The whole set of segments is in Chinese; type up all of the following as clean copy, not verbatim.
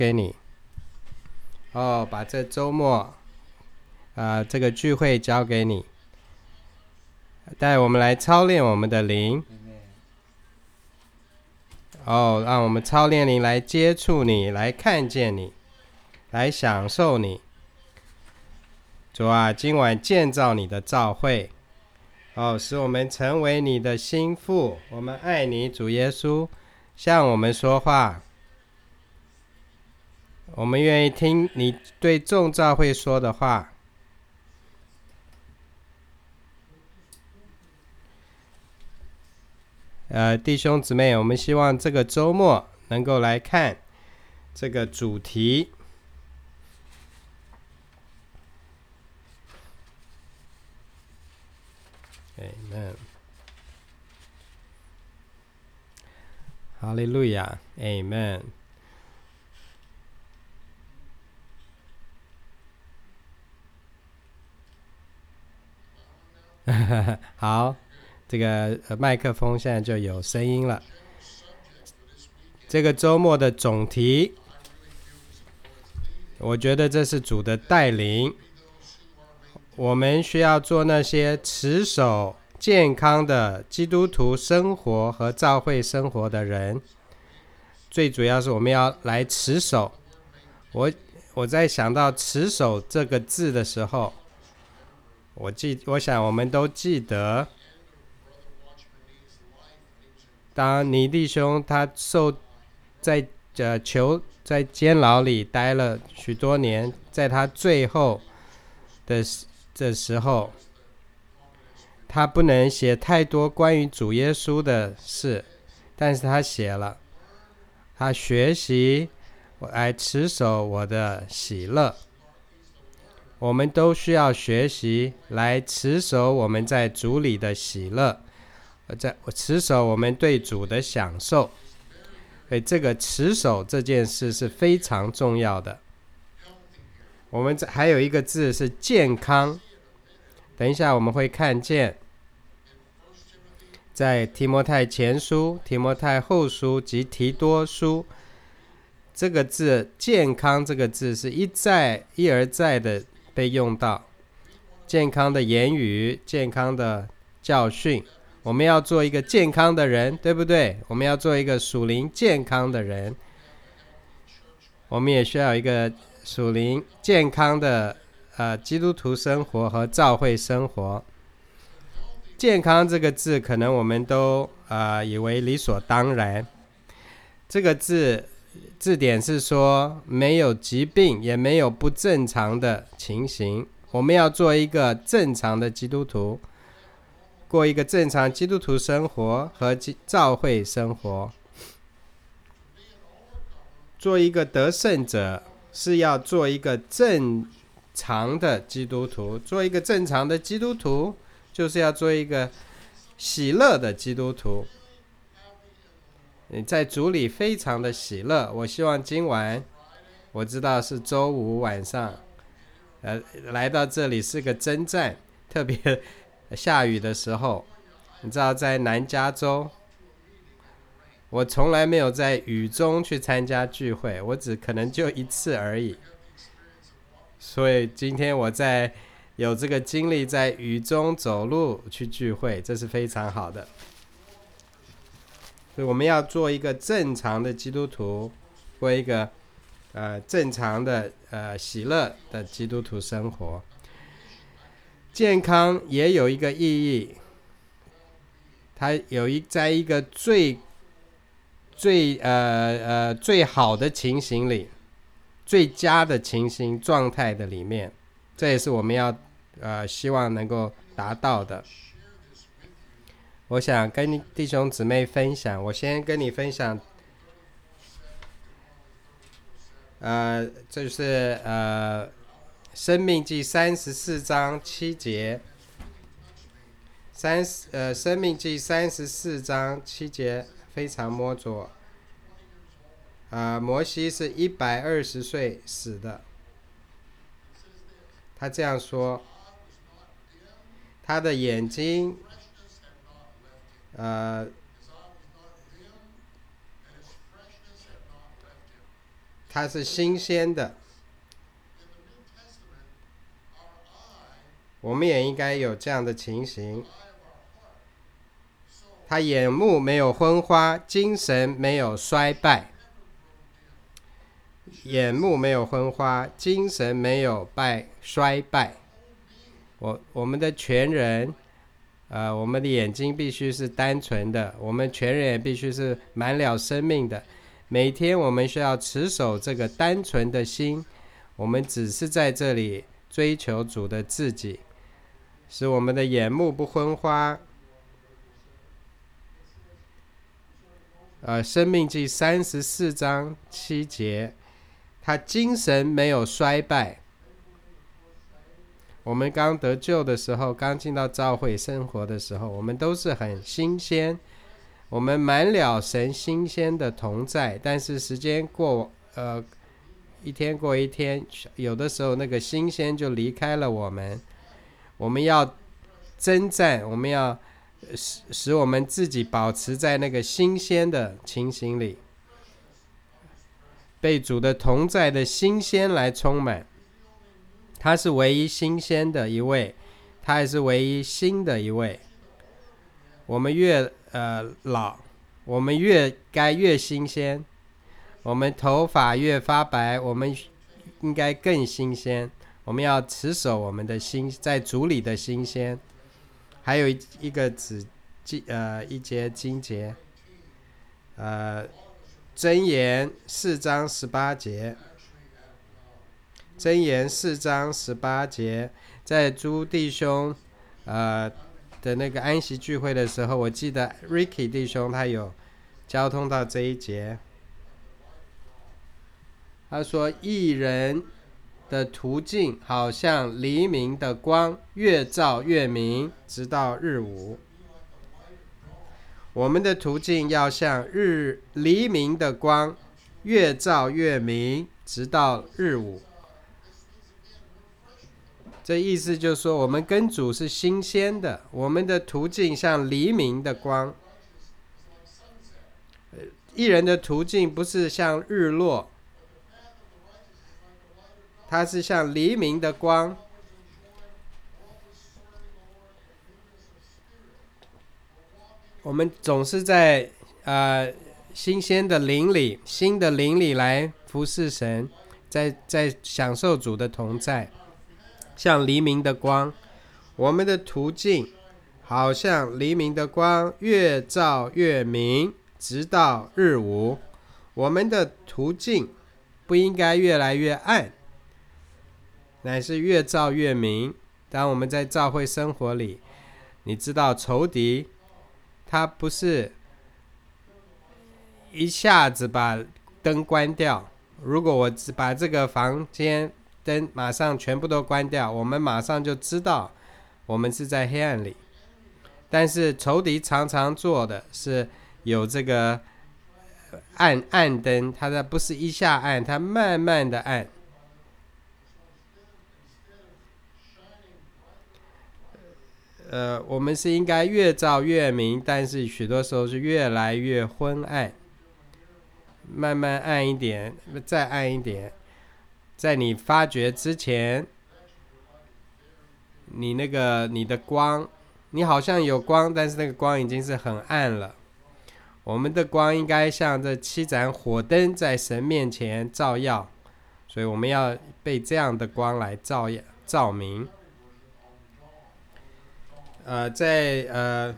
给你。把这周末这个聚会交给你，带我们来操练我们的灵。让我们操练灵来接触你，来看见你，来享受你。主啊，今晚建造你的召会，使我们成为你的心腹。我们爱你，主耶稣，向我们说话。我们愿意听你对众召会说的话。弟兄姊妹，我们希望这个周末能够来看这个主题。Amen。哈利路亚 Amen。 好，这个麦克风现在就有声音了。这个周末的总题，我觉得这是主的带领。我们需要做那些持守健康的基督徒生活和教会生活的人。最主要是我们要来持守。我在想到持守这个字的时候，我想我们都记得，当尼弟兄他在监牢里待了许多年，在他最后的时候，他不能写太多关于主耶稣的事，但是他写了，他学习来持守我的喜乐。我们都需要学习来持守我们在主里的喜乐，持守我们对主的享受。所以这个持守这件事是非常重要的。我们还有一个字是健康，等一下我们会看见在提摩太前书、提摩太后书及提多书，这个字健康这个字是一而再的被用到。健康的言语，健康的教训，我们要做一个健康的人，对不对？我们要做一个属灵健康的人。我们也需要一个属灵健康的基督徒生活和教会生活。健康这个字可能我们都以为理所当然。这个字典是说没有疾病，也没有不正常的情形。我们要做一个正常的基督徒，过一个正常基督徒生活和教会生活。做一个得胜者是要做一个正常的基督徒。做一个正常的基督徒就是要做一个喜乐的基督徒。你在主里非常的喜乐。我希望今晚，我知道是周五晚上，来到这里是个征战，特别下雨的时候。你知道在南加州，我从来没有在雨中去参加聚会，我可能就一次而已。所以今天我有这个经历在雨中走路去聚会，这是非常好的。所以我们要做一个正常的基督徒，过一个正常的喜乐的基督徒生活。健康也有一个意义，它在一个最好的情形里，最佳的情形状态的里面，这也是我们要希望能够达到的。我想跟弟兄姊妹分享，我先跟你分享，这是申命记34章7节，申命记34章7节非常摸着。摩西是120岁死的，他这样说，他的眼睛它是新鲜的。我们也应该有这样的情形，他眼目没有昏花，精神没有衰败。眼目没有昏花，精神没有衰败。我们的全人，我们的眼睛必须是单纯的，我们全人也必须是满了生命的。每天我们需要持守这个单纯的心，我们只是在这里追求主的自己，使我们的眼目不昏花。申命记34章7节，他精神没有衰败。我们刚得救的时候，刚进到教会生活的时候，我们都是很新鲜，我们满了神新鲜的同在。但是时间一天过一天，有的时候那个新鲜就离开了我们。我们要征战，我们要使我们自己保持在那个新鲜的情形里，被主的同在的新鲜来充满。他是唯一新鲜的一位，他也是唯一新的一位。我们越老，我们该越新鲜。我们头发越发白，我们应该更新鲜。我们要持守我们的在主里的新鲜。还有一个一节经节，箴言4章18节，箴言4章18节，在朱弟兄的那个安息聚会的时候，我记得 Ricky 弟兄他有交通到这一节。他说，义人的途径好像黎明的光，越照越明，直到日午。我们的途径要像黎明的光，越照越明，直到日午。这意思就是说，我们跟主是新鲜的，我们的途径像黎明的光。义人的途径不是像日落，它是像黎明的光。我们总是在新鲜的灵里，新的灵里来服侍神，在享受主的同在，像黎明的光。我们的途径好像黎明的光，越照越明，直到日午。我们的途径不应该越来越暗，乃是越照越明。当我们在教会生活里，你知道仇敌他不是一下子把灯关掉。如果我只把这个房间灯马上全部都关掉，我们马上就知道我们是在黑暗里。但是仇敌常常做的是有这个暗灯，它不是一下暗，它慢慢的暗。我们是应该越照越明，但是许多时候是越来越昏暗，慢慢暗一点，再暗一点。在你发觉之前，你的光，你好像有光，但是那个光已经是很暗了。我们的光应该像这7盏火灯在神面前照耀，所以我们要被这样的光来照明。在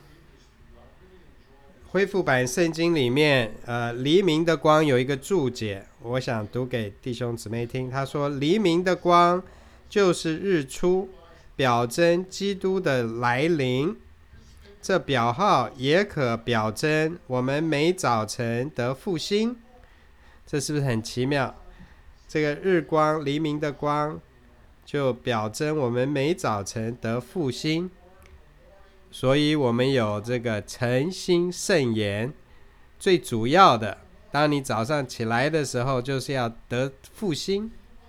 恢复版圣经里面，黎明的光有一个注解，我想读给弟兄姊妹听。他说，黎明的光就是日出，表征基督的来临。这表号也可表征我们每早晨得复兴。这是不是很奇妙？这个日光，黎明的光，就表征我们每早晨得复兴。所以我们有这个晨兴圣言，最主要的，当你早上起来的时候，就是要得复兴。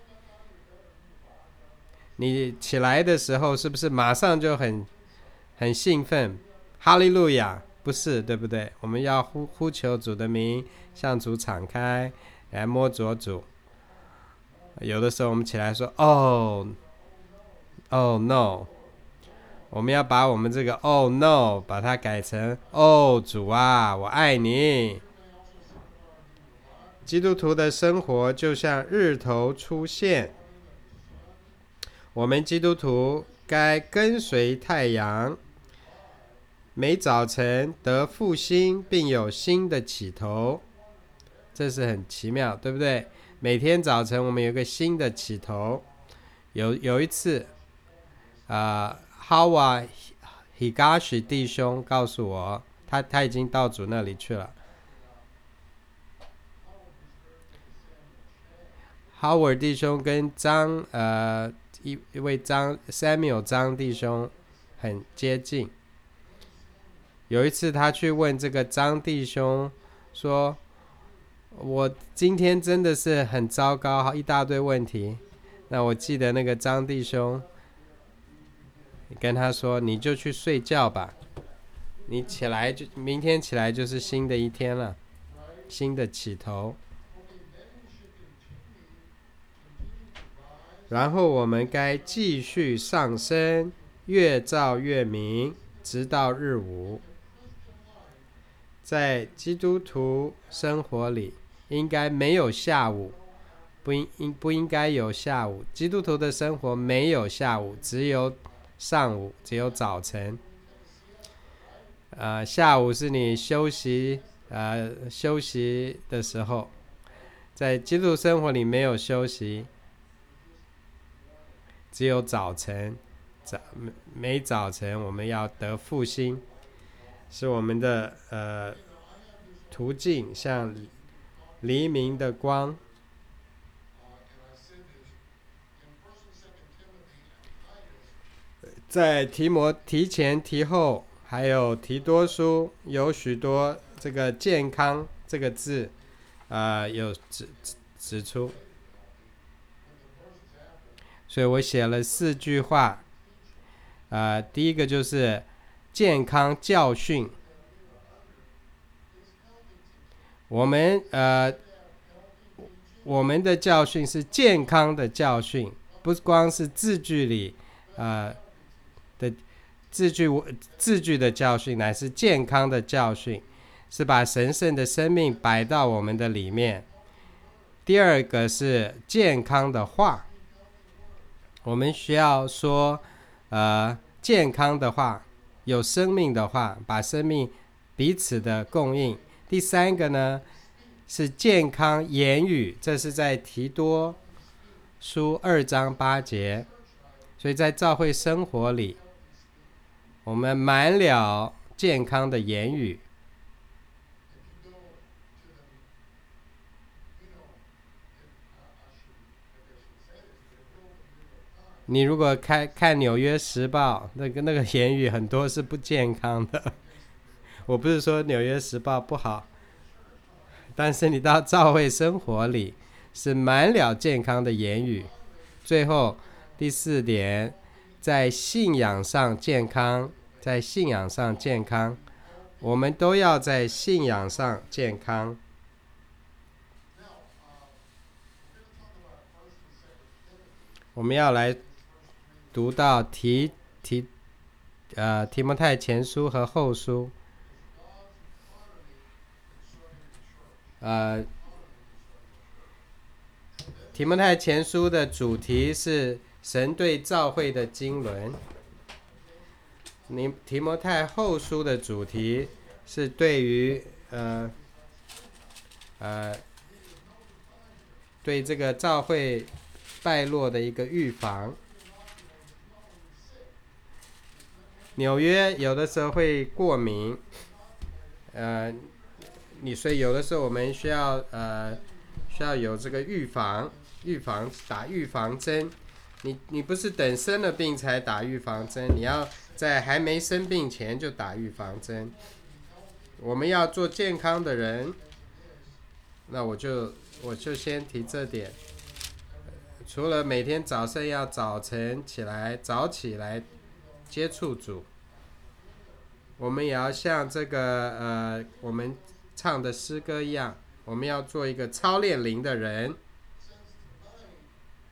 你起来的时候是不是马上就很兴奋？哈利路亚！不是，对不对？我们要呼求主的名，向主敞开，来摸着主。 有的时候我们起来说 Oh no， 我们要把我们这个 Oh no 把它改成主啊，我爱你。基督徒的生活就像日头出现，我们基督徒该跟随太阳，每早晨得复兴，并有新的起头。这是很奇妙，对不对？每天早晨我们有个新的起头。有一次Howard Higashi 弟兄告诉我，他已经到主那里去了。Howard 弟兄跟一位Samuel 张弟兄很接近。有一次他去问这个张弟兄说，我今天真的是很糟糕，一大堆问题。那我记得那个张弟兄跟他说，你就去睡觉吧，你起来明天起来就是新的一天了，新的起头。然后我们该继续上升，越照越明，直到日午。在基督徒生活里，应该没有下午，不应该有下午。基督徒的生活没有下午，只有上午，只有早晨。下午是你休息的时候，在基督徒生活里没有休息，只有早晨。每早晨我们要得复兴，是我们的途径像黎明的光。在提前提后还有提多书有许多这个健康这个字有指出，所以我写了4句话。第一个就是健康教训。我们的教训是健康的教训，不光是字句里的字句的教训，乃是健康的教训，是把神圣的生命摆到我们的里面。第二个是健康的话，我们需要说健康的话，有生命的话，把生命彼此的供应。第三个呢是健康言语，这是在提多书2章8节。所以在教会生活里，我们满了健康的言语。你如果看纽约时报，那个言语很多是不健康的。我不是说纽约时报不好，但是你到教会生活里是满了健康的言语。最后第4点，在信仰上健康，在信仰上健康，我们都要在信仰上健康。我们要来读到提摩太前书和后书。提摩太前书的主题是神对教会的经纶，提摩太后书的主题是对于对这个教会败落的一个预防。纽约有的时候会过敏，所以有的时候我们需要有这个预防打预防针。你不是等生了病才打预防针，你要在还没生病前就打预防针。我们要做健康的人，那我就先提这点。除了每天早上要早起来接触主，我们也要像这个我们唱的诗歌一样，我们要做一个操练灵的人。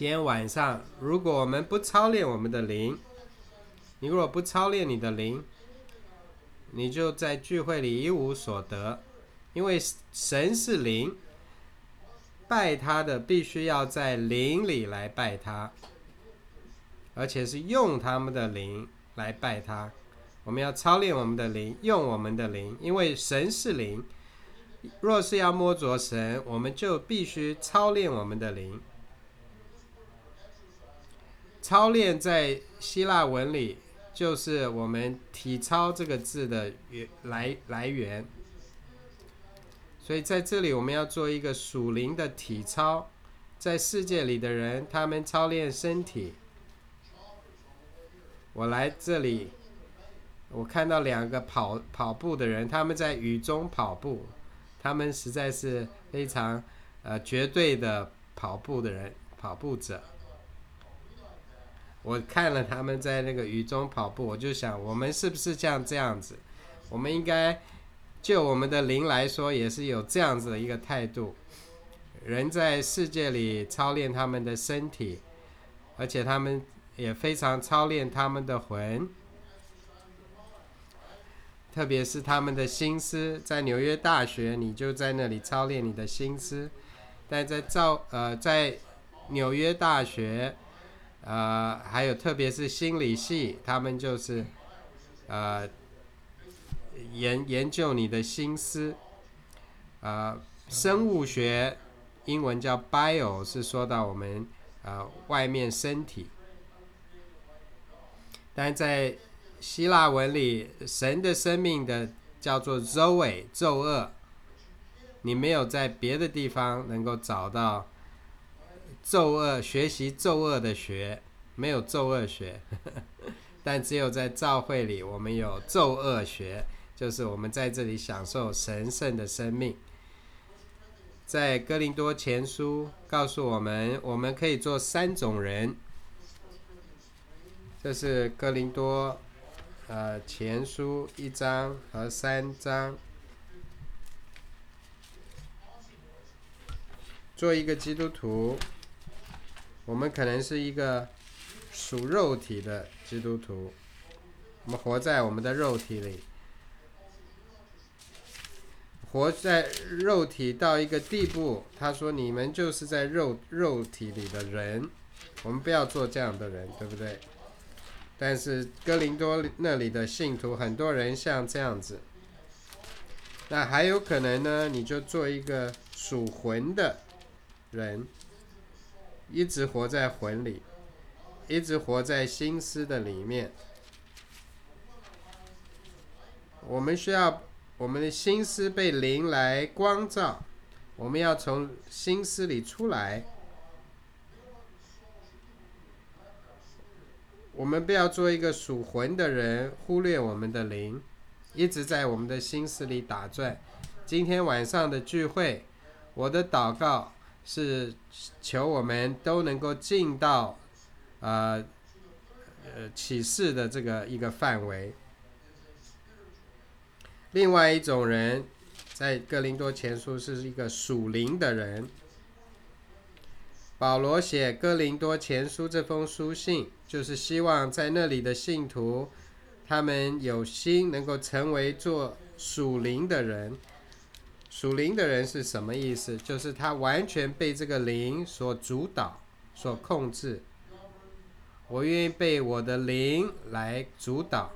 今天晚上，如果我们不操练我们的灵，你如果不操练你的灵，你就在聚会里一无所得。因为神是灵，拜他的必须要在灵里来拜他，而且是用他们的灵来拜他。我们要操练我们的灵，用我们的灵，因为神是灵。若是要摸着神，我们就必须操练我们的灵。操练在希腊文里就是我们体操这个字的来源，所以在这里我们要做一个属灵的体操。在世界里的人，他们操练身体。我来这里，我看到2个跑步的人，他们在雨中跑步，他们实在是非常绝对的跑步者。我看了他们在那个雨中跑步，我就想，我们是不是像这样子？我们应该就我们的灵来说，也是有这样子的一个态度。人在世界里操练他们的身体，而且他们也非常操练他们的魂，特别是他们的心思。在纽约大学，你就在那里操练你的心思。但在纽约大学，还有特别是心理系，他们就是研究你的心思。生物学英文叫 bio， 是说到我们外面身体。但在希腊文里，神的生命的叫做 zoe， 咒恶。你没有在别的地方能够找到咒恶，学习咒恶的学，没有咒恶学但只有在教会里，我们有咒恶学，就是我们在这里享受神圣的生命。在哥林多前书告诉我们，我们可以做3种人。这是哥林多前书1章和3章。做一个基督徒，我们可能是一个属肉体的基督徒，我们活在我们的肉体里，活在肉体到一个地步，他说你们就是在肉体里的人，我们不要做这样的人，对不对？但是哥林多那里的信徒很多人像这样子。那还有可能呢，你就做一个属魂的人，一直活在魂里，一直活在心思的里面。我们需要我们的心思被灵来光照，我们要从心思里出来。我们不要做一个属魂的人，忽略我们的灵，一直在我们的心思里打转。今天晚上的聚会，我的祷告是求我们都能够进到启示的这个一个范围。另外一种人，在哥林多前书是一个属灵的人。保罗写哥林多前书这封书信，就是希望在那里的信徒，他们有心能够成为做属灵的人。属灵的人是什么意思？就是他完全被这个灵所主导、所控制。我愿意被我的灵来主导。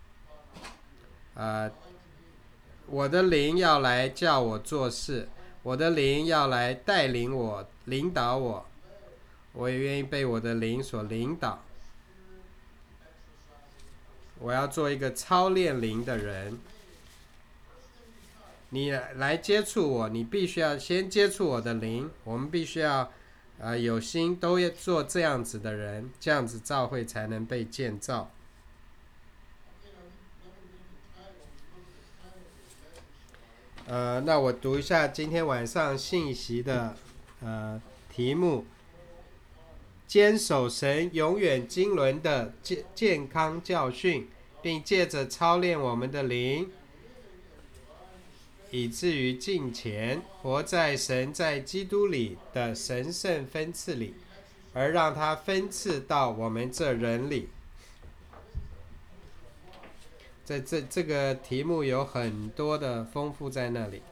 我的灵要来叫我做事，我的灵要来带领我、领导我。我也愿意被我的灵所领导。我要做一个操练灵的人。你来接触我，你必须要先接触我的灵。我们必须要有心都要做这样子的人，这样子教会才能被建造。那我读一下今天晚上信息的题目：坚守神永远经纶的健康教训，并借着操练我们的灵，以至于敬虔，活在神在基督里的神圣分赐里， 而让它分赐到我们这人里。这个题目有很多的丰富在那里。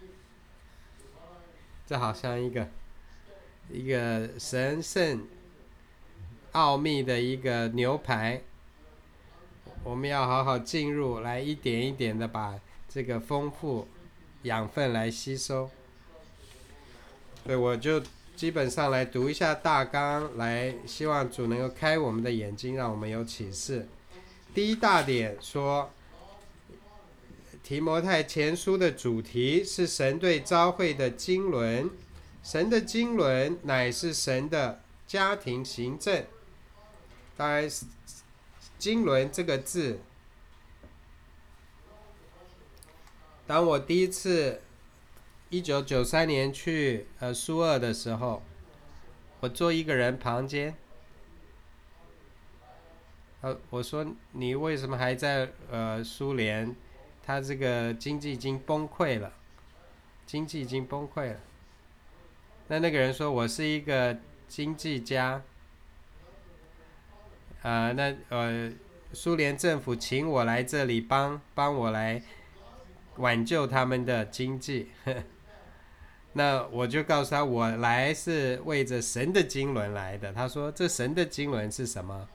这好像一个神圣奥秘的一个牛排，我们要好好进入，来一点一点的把这个丰富养分来吸收。所以我就基本上来读一下大纲，来希望主能够开我们的眼睛，让我们有启示。第一大点说，提摩太前书的主题是神对召会的经纶，神的经纶乃是神的家庭行政。当然经纶这个字，当我第一次1993年去苏俄的时候，我坐一个人旁边，我说你为什么还在苏联？他这个经济已经崩溃了，经济已经崩溃了。那个人说我是一个经济家，苏联政府请我来这里帮我来挽救他们的经济。那我就告诉他，我来是为着神的经纶来的。他说这神的经纶是什么？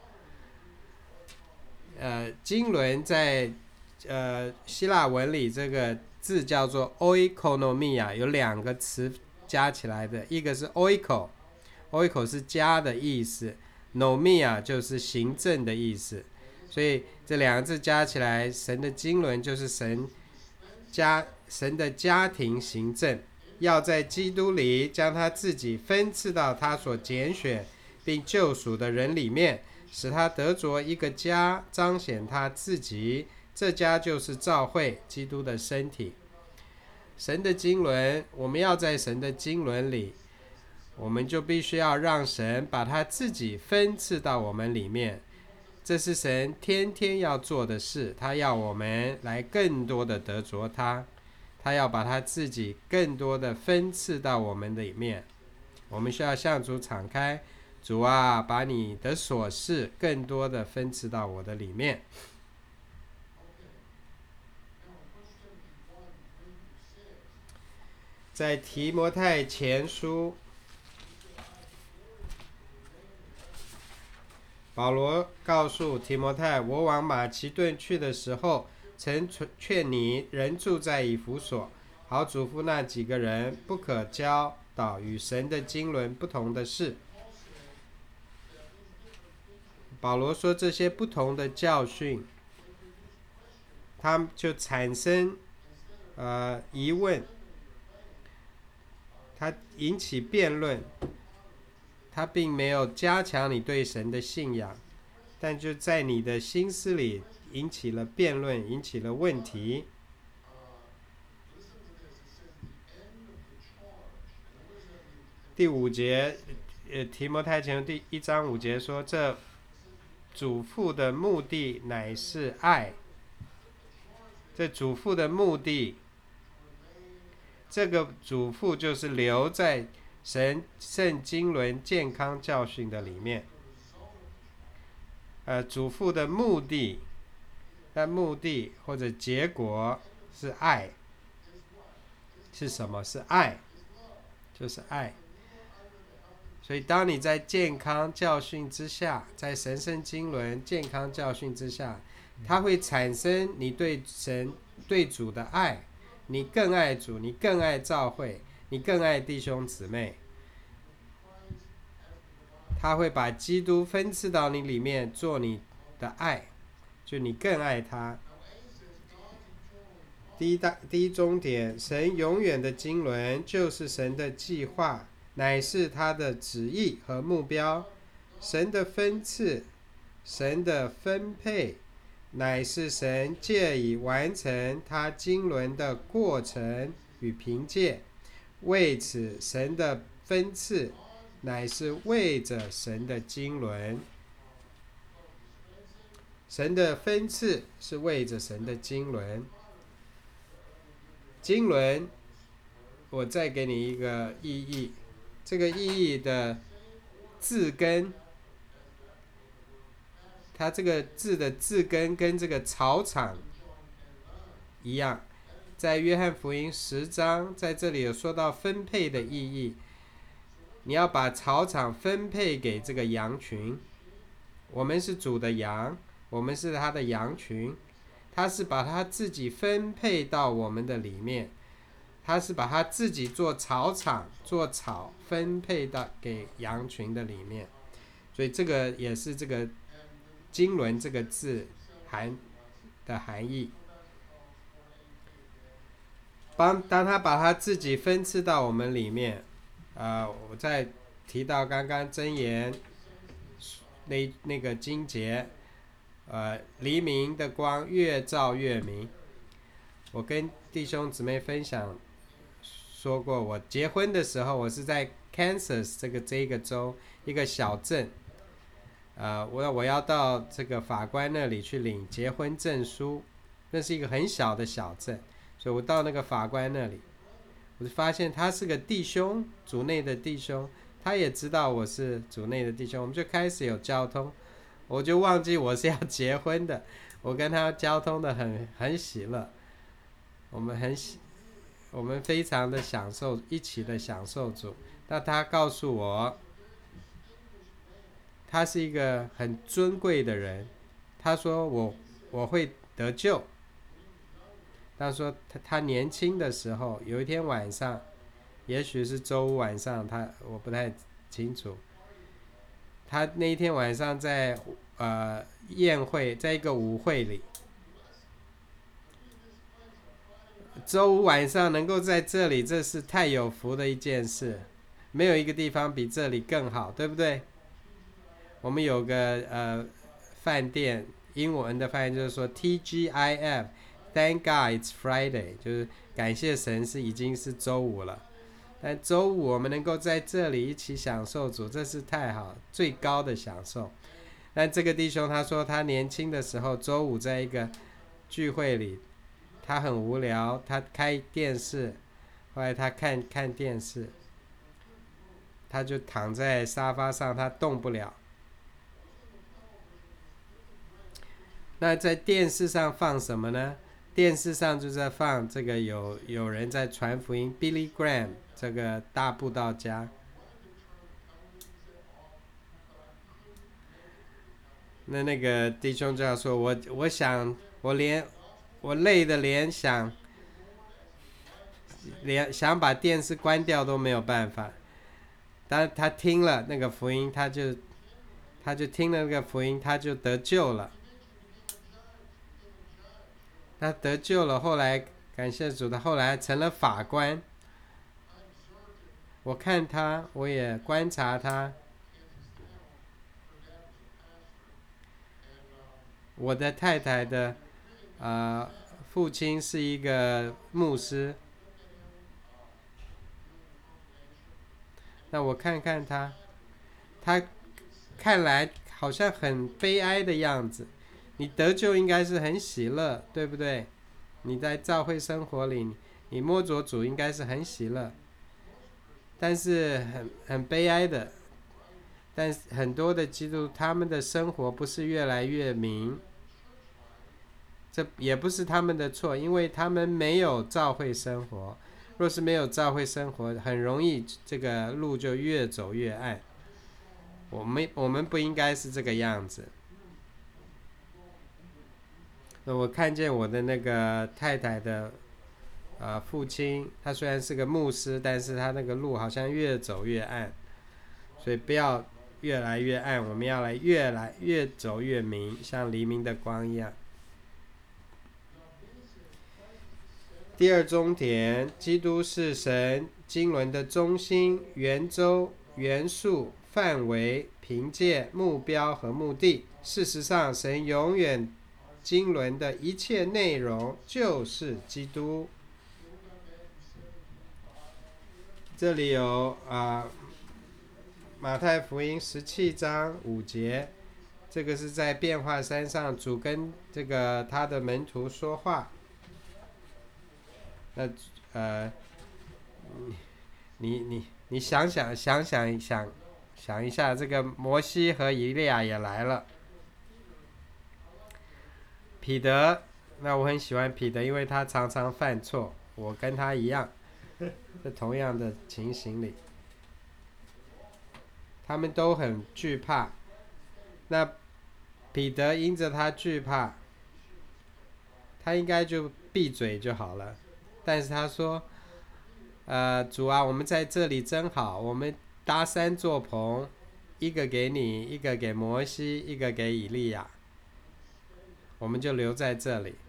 经纶在希腊文里这个字叫做 oikonomia， 有两个词加起来的，一个是 oiko 是家的意思， nomia 就是行政的意思，所以这两个字加起来，神的经纶就是神的家庭行政，要在基督里将他自己分赐到他所拣选并救赎的人里面，使他得着一个家，彰显他自己，这家就是教会，基督的身体。神的经纶，我们要在神的经纶里，我们就必须要让神把他自己分赐到我们里面，这是神天天要做的事。他要我们来更多的得着他要把他自己更多的分赐到我们里面。我们需要向主敞开，主啊，把你的所事更多的分赐到我的里面。在提摩太前书，保罗告诉提摩太，我往马其顿去的时候，曾劝你人住在以弗所，好嘱咐那几个人不可教导与神的经纶不同的事。保罗说这些不同的教训，他就产生疑问，他引起辩论，他并没有加强你对神的信仰，但就在你的心思里引起了辩论，引起了问题。第5节，提摩太前书第1章5节说，这嘱咐的目的乃是爱。这嘱咐的目的，这个嘱咐就是留在神圣经纶健康教训的里面。嘱咐的目的，但目的或者结果是爱。是什么？是爱，就是爱。所以当你在健康教训之下，在神圣经纶健康教训之下，它会产生你对神对主的爱，你更爱主，你更爱教会，你更爱弟兄姊妹。他会把基督分赐到你里面做你的爱，就你更爱他。第一终点，神永远的经纶就是神的计划，乃是他的旨意和目标。神的分赐，神的分配，乃是神借以完成他经纶的过程与凭借。为此，神的分赐乃是为着神的经纶。神的分赐是为着神的经纶。经纶，我再给你一个意义，这个意义的字根，它这个字的字根跟这个草场一样，在约翰福音10章，在这里有说到分配的意义。你要把草场分配给这个羊群，我们是主的羊，我们是他的羊群，他是把他自己分配到我们的里面，他是把他自己做草场做草分配到给羊群的里面，所以这个也是这个经纶这个字的含义。当他把他自己分赐到我们里面，我再提到刚刚箴言那个经节，黎明的光越照越明。我跟弟兄姊妹分享说过，我结婚的时候，我是在 Kansas 这个州一个小镇，我要到这个法官那里去领结婚证书，那是一个很小的小镇，所以我到那个法官那里，我就发现他是个弟兄，主内的弟兄，他也知道我是主内的弟兄，我们就开始有交通，我就忘记我是要结婚的，我跟他交通的很喜乐，我们非常的享受，一起的享受主。那他告诉我，他是一个很尊贵的人，他说我会得救。他说他年轻的时候，有一天晚上，也许是周五晚上，我不太清楚。他那一天晚上在宴会，在一个舞会里，周五晚上能够在这里，这是太有福的一件事，没有一个地方比这里更好，对不对？我们有个饭店，英文的翻译就是说 TGIF。Thank God it's Friday， 就是感谢神已经是周五了，但周五我们能够在这里一起享受主，这是太好，最高的享受。但这个弟兄他说他年轻的时候，周五在一个聚会里，他很无聊，他开电视，后来他看电视，他就躺在沙发上，他动不了。那在电视上放什么呢？电视上就在放这个有人在传福音 ，Billy Graham 这个大布道家。那个弟兄就要说，我想我累的连想把电视关掉都没有办法。但他听了那个福音，他就听了那个福音，他就得救了。他得救了，后来感谢主，他后来成了法官。我看他，我也观察他。我的太太的父亲是一个牧师。那我看看他看来好像很悲哀的样子。你得救应该是很喜乐，对不对？你在教会生活里，你摸着主应该是很喜乐，但是很悲哀的。但很多的基督徒他们的生活不是越来越明，这也不是他们的错，因为他们没有教会生活。若是没有教会生活，很容易这个路就越走越暗。我们不应该是这个样子。我看见我的那个太太的父亲，他虽然是个牧师，但是他那个路好像越走越暗，所以不要越来越暗，我们要越走越明，像黎明的光一样。第二中点，基督是神经纶的中心、圆周、元素、范围、凭借、目标和目的。事实上，神永远经纶的一切内容就是基督。这里有马太福音17章5节，这个是在变化山上，主跟这个他的门徒说话。那你想一想， 想一下，这个摩西和以利亚也来了。彼得，那我很喜欢彼得，因为他常常犯错，我跟他一样，在同样的情形里，他们都很惧怕。那彼得因着他惧怕，他应该就闭嘴就好了，但是他说主啊，我们在这里真好，我们搭3座棚，一个给你，一个给摩西，一个给以利亚，我们就留在这里。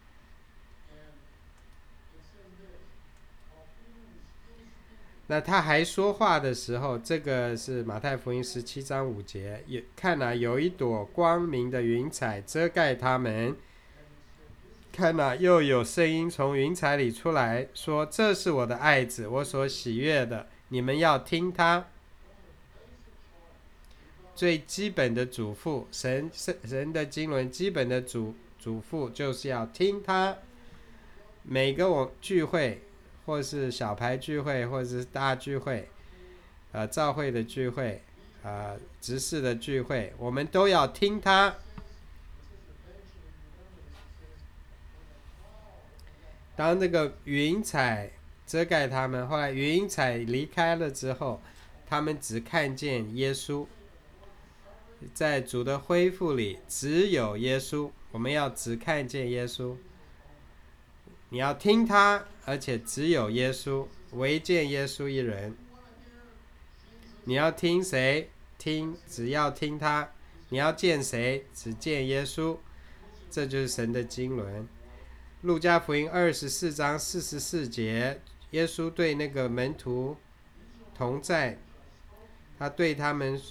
那他还说话的时候，这个是马太福音17章5节，看哪，有一朵光明的云彩遮盖他们，看哪，又有声音从云彩里出来，说，这是我的爱子，我所喜悦的，你们要听他。最基本的嘱咐，神的经纶基本的嘱咐就是要听他。每个我聚会，或是小牌聚会，或者是大聚会，教会的聚会，执事的聚会，我们都要听他。当这个云彩遮盖他们，后来云彩离开了之后，他们只看见耶稣。在主的恢复里，只有耶稣，我们要只看见耶稣。你要听他，而且只有耶稣，唯见耶稣一人。你要听谁？只要听他。你要见谁？只见耶稣。这就是神的经纶。路加福音24章44节，耶稣对那个门徒同在，他对他们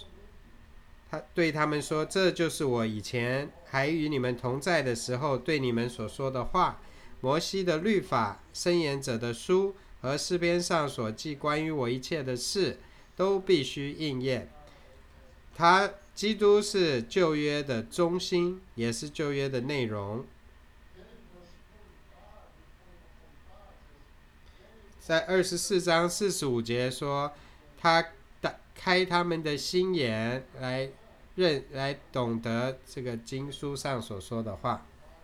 说，这就是我以前还与你们同在的时候对你们所说的话。摩西的律法、申言者的书和诗篇上所记关于我一切的事都必须应验。基督是旧约的中心，也是旧约的内容。在24章45节说，他开他们的心眼来懂得这个经书上所说的话。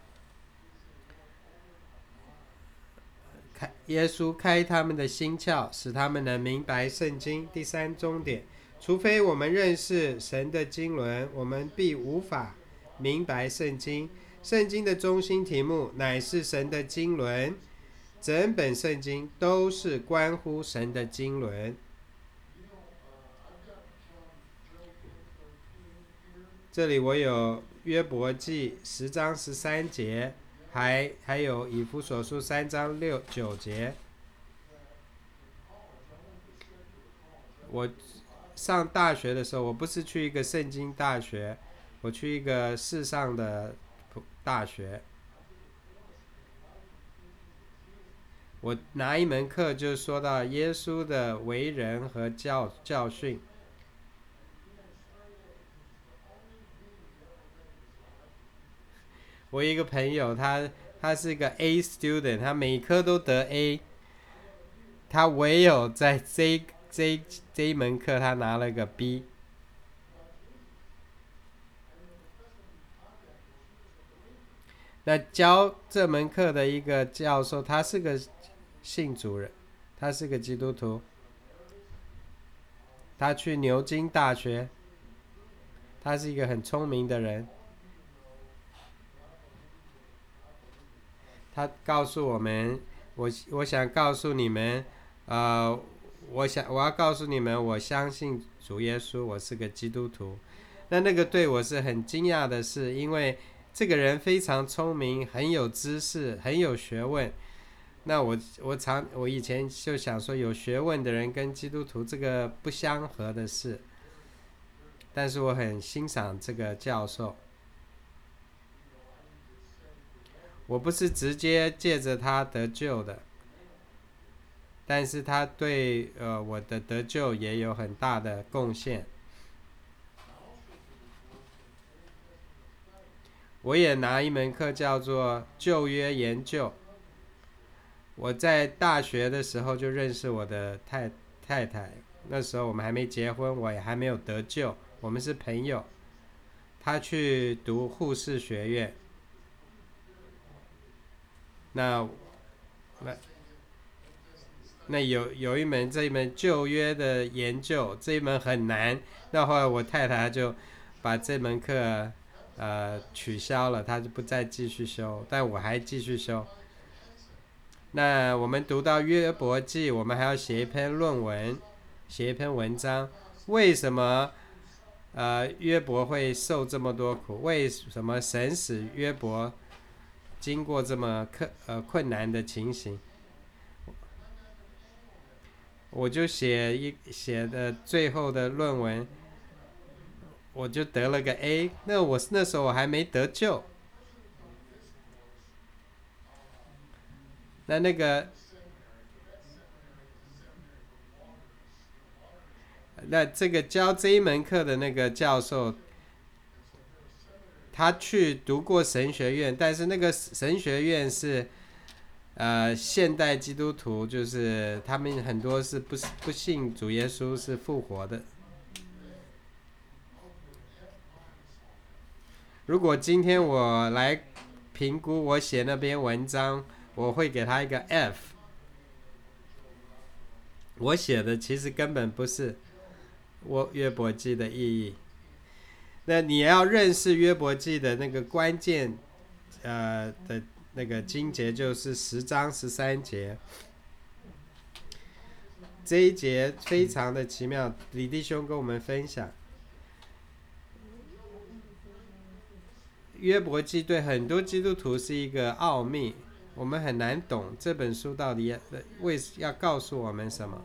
耶稣开他们的心窍，使他们能明白圣经。第3终点，除非我们认识神的经纶，我们必无法明白圣经。圣经的中心题目乃是神的经纶，整本圣经都是关乎神的经纶。这里我有约伯记10章13节，还有以弗所书3章9节。我上大学的时候，我不是去一个圣经大学，我去一个世上的大学。我拿一门课就说到耶稣的为人和教训。我一个朋友，他是一个 A student， 他每一科都得 A， 他唯有在这一门课他拿了个 B。 那教这门课的一个教授，他是个信主人，他是个基督徒，他去牛津大学，他是一个很聪明的人。他告诉我们，我想告诉你们，我要告诉你们，我相信主耶稣，我是个基督徒。那个对我是很惊讶的事，因为这个人非常聪明，很有知识，很有学问。那我以前就想说，有学问的人跟基督徒这个不相合的事，但是我很欣赏这个教授。我不是直接借着他得救的，但是他对我的得救也有很大的贡献。我也拿一门课叫做旧约研究。我在大学的时候就认识我的太太， 那时候我们还没结婚，我也还没有得救，我们是朋友。他去读护士学院，那有一门这一门旧约的研究，这一门很难。那后来我太太就把这门课取消了，她就不再继续修，但我还继续修。那我们读到约伯记，我们还要写一篇论文，写一篇文章，为什么约伯会受这么多苦？为什么神使约伯经过这么困难的情形？我就写的最后的论文，我就得了个 A。那时候我还没得救。那这个教这一门课的那个教授，他去读过神学院，但是那个神学院是现代基督徒，就是他们很多是不信主耶稣是复活的。如果今天我来评估我写那篇文章，我会给他一个 F。我写的其实根本不是约伯记的意义。那你要认识约伯记的那个关键的那个经节，就是10章13节。这一节非常的奇妙，李弟兄跟我们分享，约伯记对很多基督徒是一个奥秘，我们很难懂这本书到底要告诉我们什么。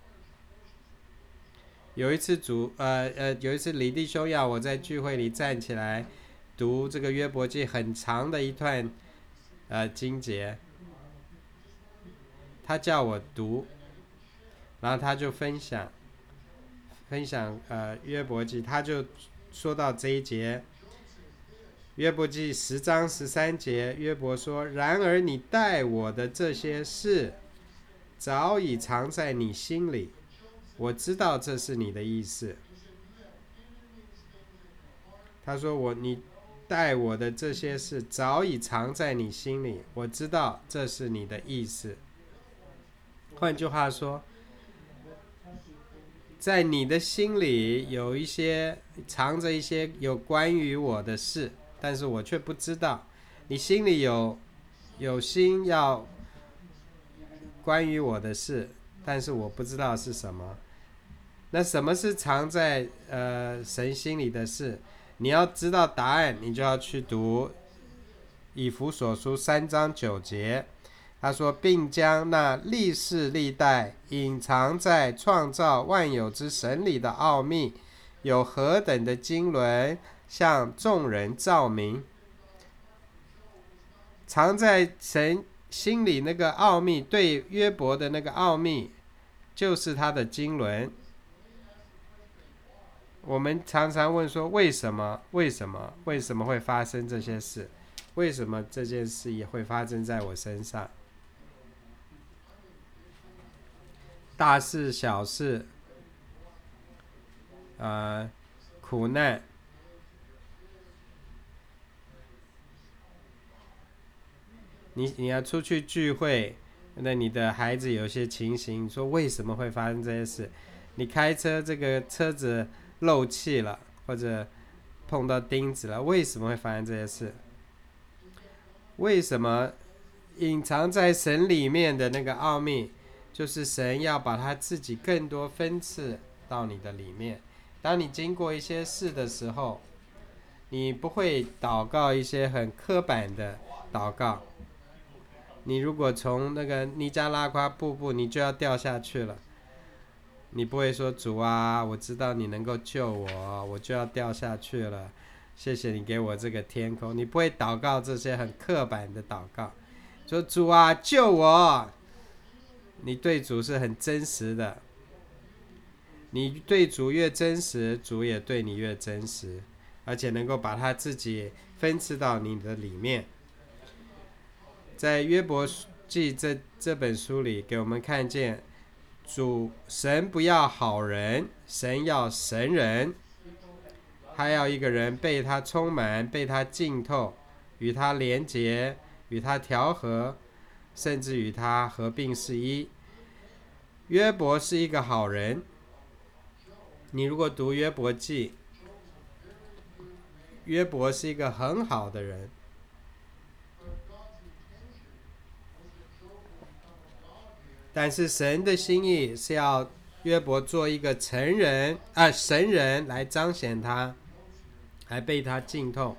有一次李弟兄要我在聚会里站起来读这个约伯记很长的一段经节，他叫我读，然后他就分享约伯记，他就说到这一节，约伯记10章13节，约伯说：然而你待我的这些事早已藏在你心里，我知道这是你的意思。他说你待我的这些事早已藏在你心里，我知道这是你的意思。换句话说，在你的心里藏着一些有关于我的事，但是我却不知道。你心里有心要关于我的事，但是我不知道是什么。那什么是藏在神心里的事？你要知道答案，你就要去读以弗所书3章9节。他说，并将那历世历代隐藏在创造万有之神里的奥秘，有何等的经纶，向众人照明。藏在神心里那个奥秘，对约伯的那个奥秘，就是他的经纶。我们常常问说，为什么会发生这些事？为什么这件事也会发生在我身上？大事小事，苦难，你要出去聚会，那你的孩子有些情形，你说为什么会发生这些事？你开车，这个车子漏气了，或者碰到钉子了，为什么会发生这些事？为什么隐藏在神里面的那个奥秘，就是神要把他自己更多分赐到你的里面。当你经过一些事的时候，你不会祷告一些很刻板的祷告。你如果从那个尼加拉瓜瀑布，你就要掉下去了，你不会说，主啊，我知道你能够救我，我就要掉下去了，谢谢你给我这个天空。你不会祷告这些很刻板的祷告，说主啊救我。你对主是很真实的，你对主越真实，主也对你越真实，而且能够把他自己分赐到你的里面。在约伯记这本书里，给我们看见神不要好人，神要神人。他要一个人被他充满，被他浸透，与他连结，与他调和，甚至与他合并是一。约伯是一个好人，你如果读约伯记，约伯是一个很好的人，但是神的心意是要约伯做一个神人来彰显他，还被他浸透。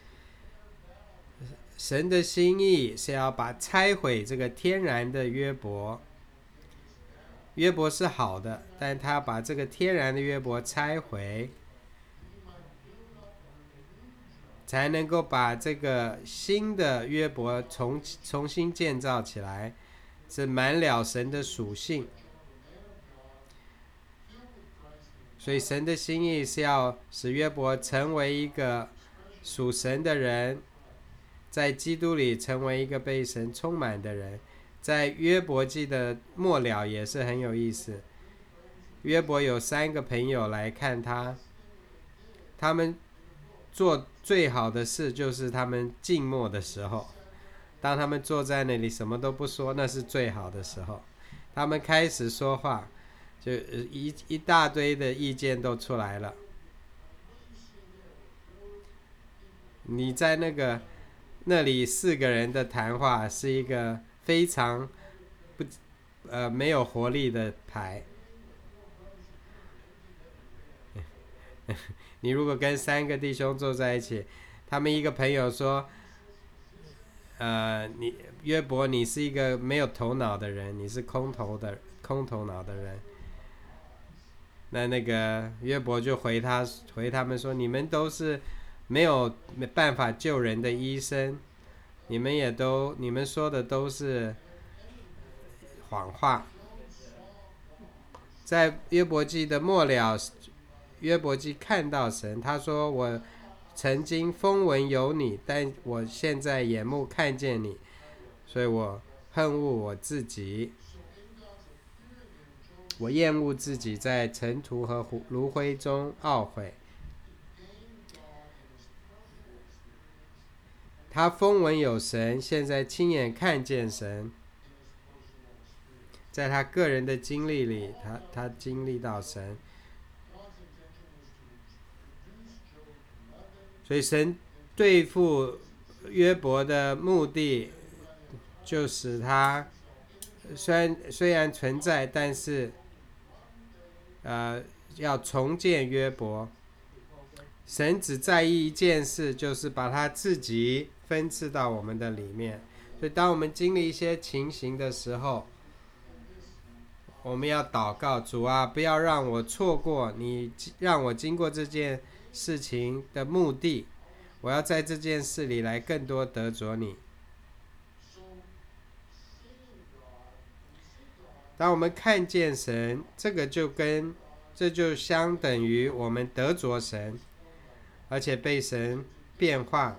神的心意是要拆毁这个天然的约伯。约伯是好的，但他把这个天然的约伯拆毁，才能够把这个新的约伯重新建造起来，是满了神的属性。所以神的心意是要使约伯成为一个属神的人，在基督里成为一个被神充满的人。在约伯记的末了也是很有意思，约伯有3个朋友来看他，他们做最好的事就是他们静默的时候，当他们坐在那里什么都不说，那是最好的时候。他们开始说话，就一大堆的意见都出来了。你在那里4个人的谈话是一个非常没有活力的牌。你如果跟3个弟兄坐在一起，他们一个朋友说，约伯你是一个没有头脑的人，你是空头脑的人。那个约伯就回他们说，你们都是没办法救人的医生，你们说的都是谎话。在约伯记的末了，约伯记看到神，他说，我曾经风闻有你，但我现在眼目看见你，所以我恨恶我自己，我厌恶自己在尘土和炉灰中懊悔。他风闻有神，现在亲眼看见神，在他个人的经历里，他经历到神。所以神对付约伯的目的，就使他虽然存在，但是要重建约伯。神只在意一件事，就是把他自己分赐到我们的里面。所以当我们经历一些情形的时候，我们要祷告，主啊，不要让我错过你让我经过这件事情的目的，我要在这件事里来更多得着你。当我们看见神，这就相等于我们得着神，而且被神变化。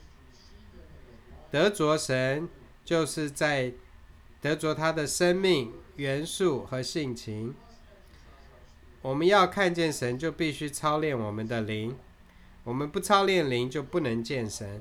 得着神就是在得着他的生命元素和性情。我们要看见神，就必须操练我们的灵，我们不操练灵就不能见神。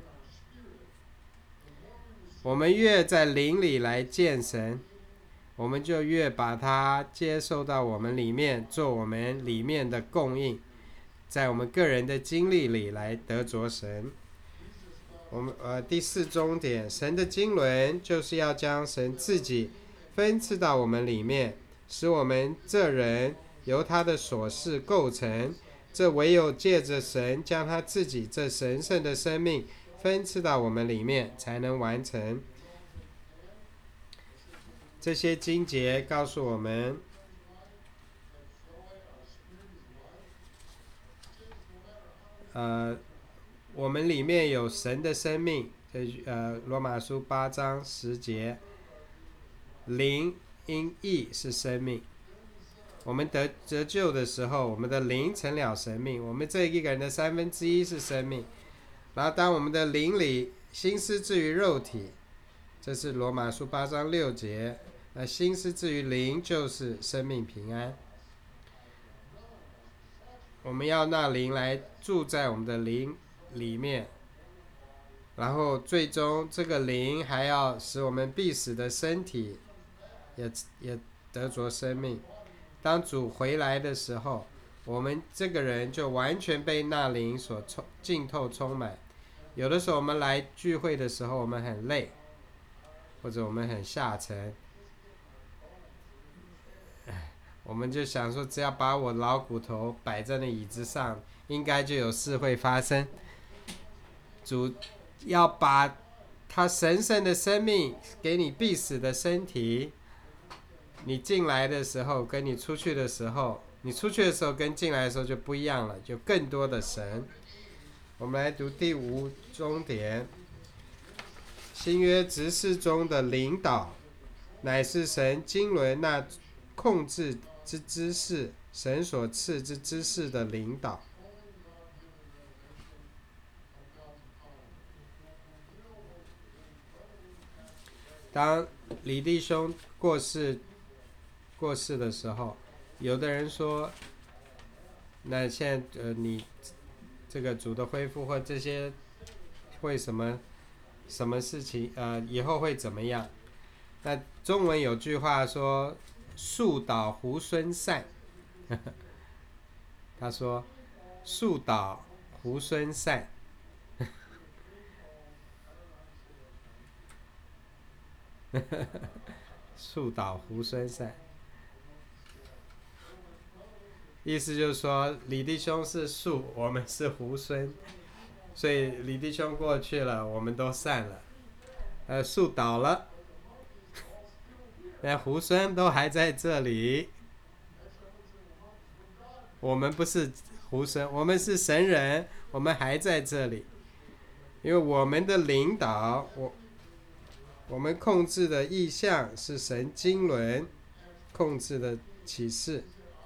我们越在灵里来见神，我们就越把它接受到我们里面，做我们里面的供应，在我们个人的经历里来得着神。我们第4重点，神的经纶就是要将神自己分赐到我们里面，使我们这人由他的所示构成。这唯有借着神将他自己这神圣的生命分赐到我们里面，才能完成。这些经节告诉我们，我们里面有神的生命，罗马书8章10节，灵因义是生命。我们得救的时候，我们的灵成了生命，我们这一个人的1/3是生命。然后当我们的灵里心思置于肉体，这是罗马书8章6节， 那心是至于灵，就是生命平安。我们要那灵来住在我们的灵里面，然后最终这个灵还要使我们必死的身体也得着生命。当主回来的时候，我们这个人就完全被那灵所浸透充满。有的时候我们来聚会的时候，我们很累，或者我们很下沉，我们就想说，只要把我老骨头摆在那椅子上，应该就有事会发生。主要把他神圣的生命给你必死的身体，你进来的时候跟你出去的时候，你出去的时候跟进来的时候就不一样了，有更多的神。我们来读第5重点，新约执事中的领导，乃是神经纶那控制之知识，神所赐之知识的领导。当李弟兄过世的时候，有的人说，那现在你这个主的恢复或这些会什么事情以后会怎么样？那中文有句话说树倒猢狲散他说树倒猢狲散树倒猢狲散，意思就是说李弟兄是树，我们是猢狲，所以李弟兄过去了，我们都散了。树倒了，那猢狲都还在这里。我们不是猢狲，我们是神人，我们还在这里。因为我们的领导，我们控制的意象是神经纶控制的启示。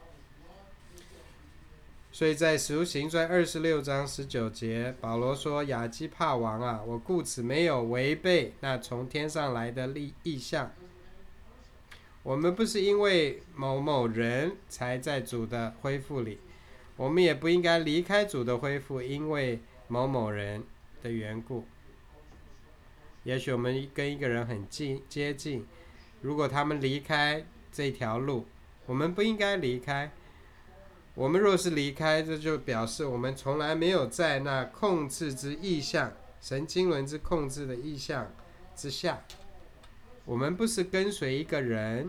所以在使徒行传26章19节，保罗说：亚基帕王啊，我故此没有违背那从天上来的意象。我们不是因为某某人才在主的恢复里，我们也不应该离开主的恢复，因为某某人的缘故。也许我们跟一个人很接近，如果他们离开这条路，我们不应该离开。我们若是离开，这就表示我们从来没有在那控制之意象，神经纶之控制的意象之下。我们不是跟随一个人，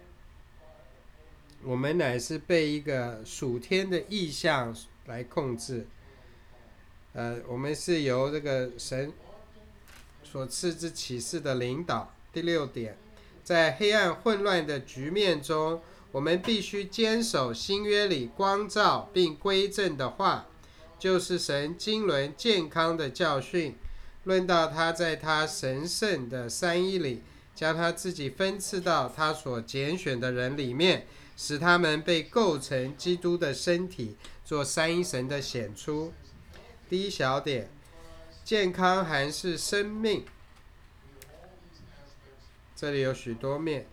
我们乃是被一个属天的意象来控制。我们是由这个神所赐之启示的领导。第6点，在黑暗混乱的局面中，我们必须坚守新约里光照并归正的话，就是神经纶健康的教训。论到他在他神圣的三一里，将他自己分赐到他所拣选的人里面，使他们被构成基督的身体，做三一神的显出。第1小点，健康还是生命，这里有许多面。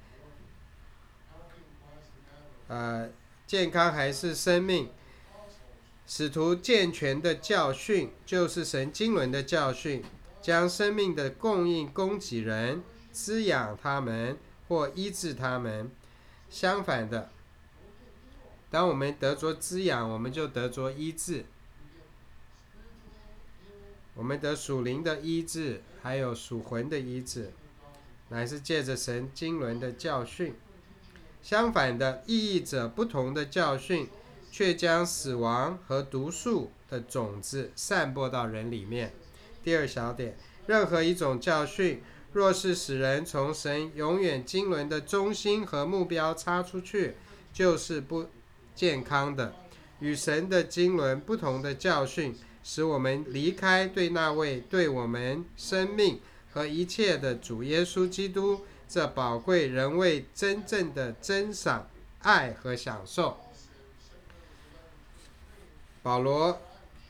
健康还是生命，使徒健全的教训就是神经纶的教训，将生命的供应供给人，滋养他们或医治他们。相反的，当我们得着滋养，我们就得着医治。我们得属灵的医治，还有属魂的医治，乃是借着神经纶的教训。相反的，意义着不同的教训，却将死亡和毒素的种子散播到人里面。第2小点，任何一种教训，若是使人从神永远经纶的中心和目标插出去，就是不健康的。与神的经纶不同的教训，使我们离开对那位对我们生命和一切的主耶稣基督这宝贵人为真正的珍赏、爱和享受。保罗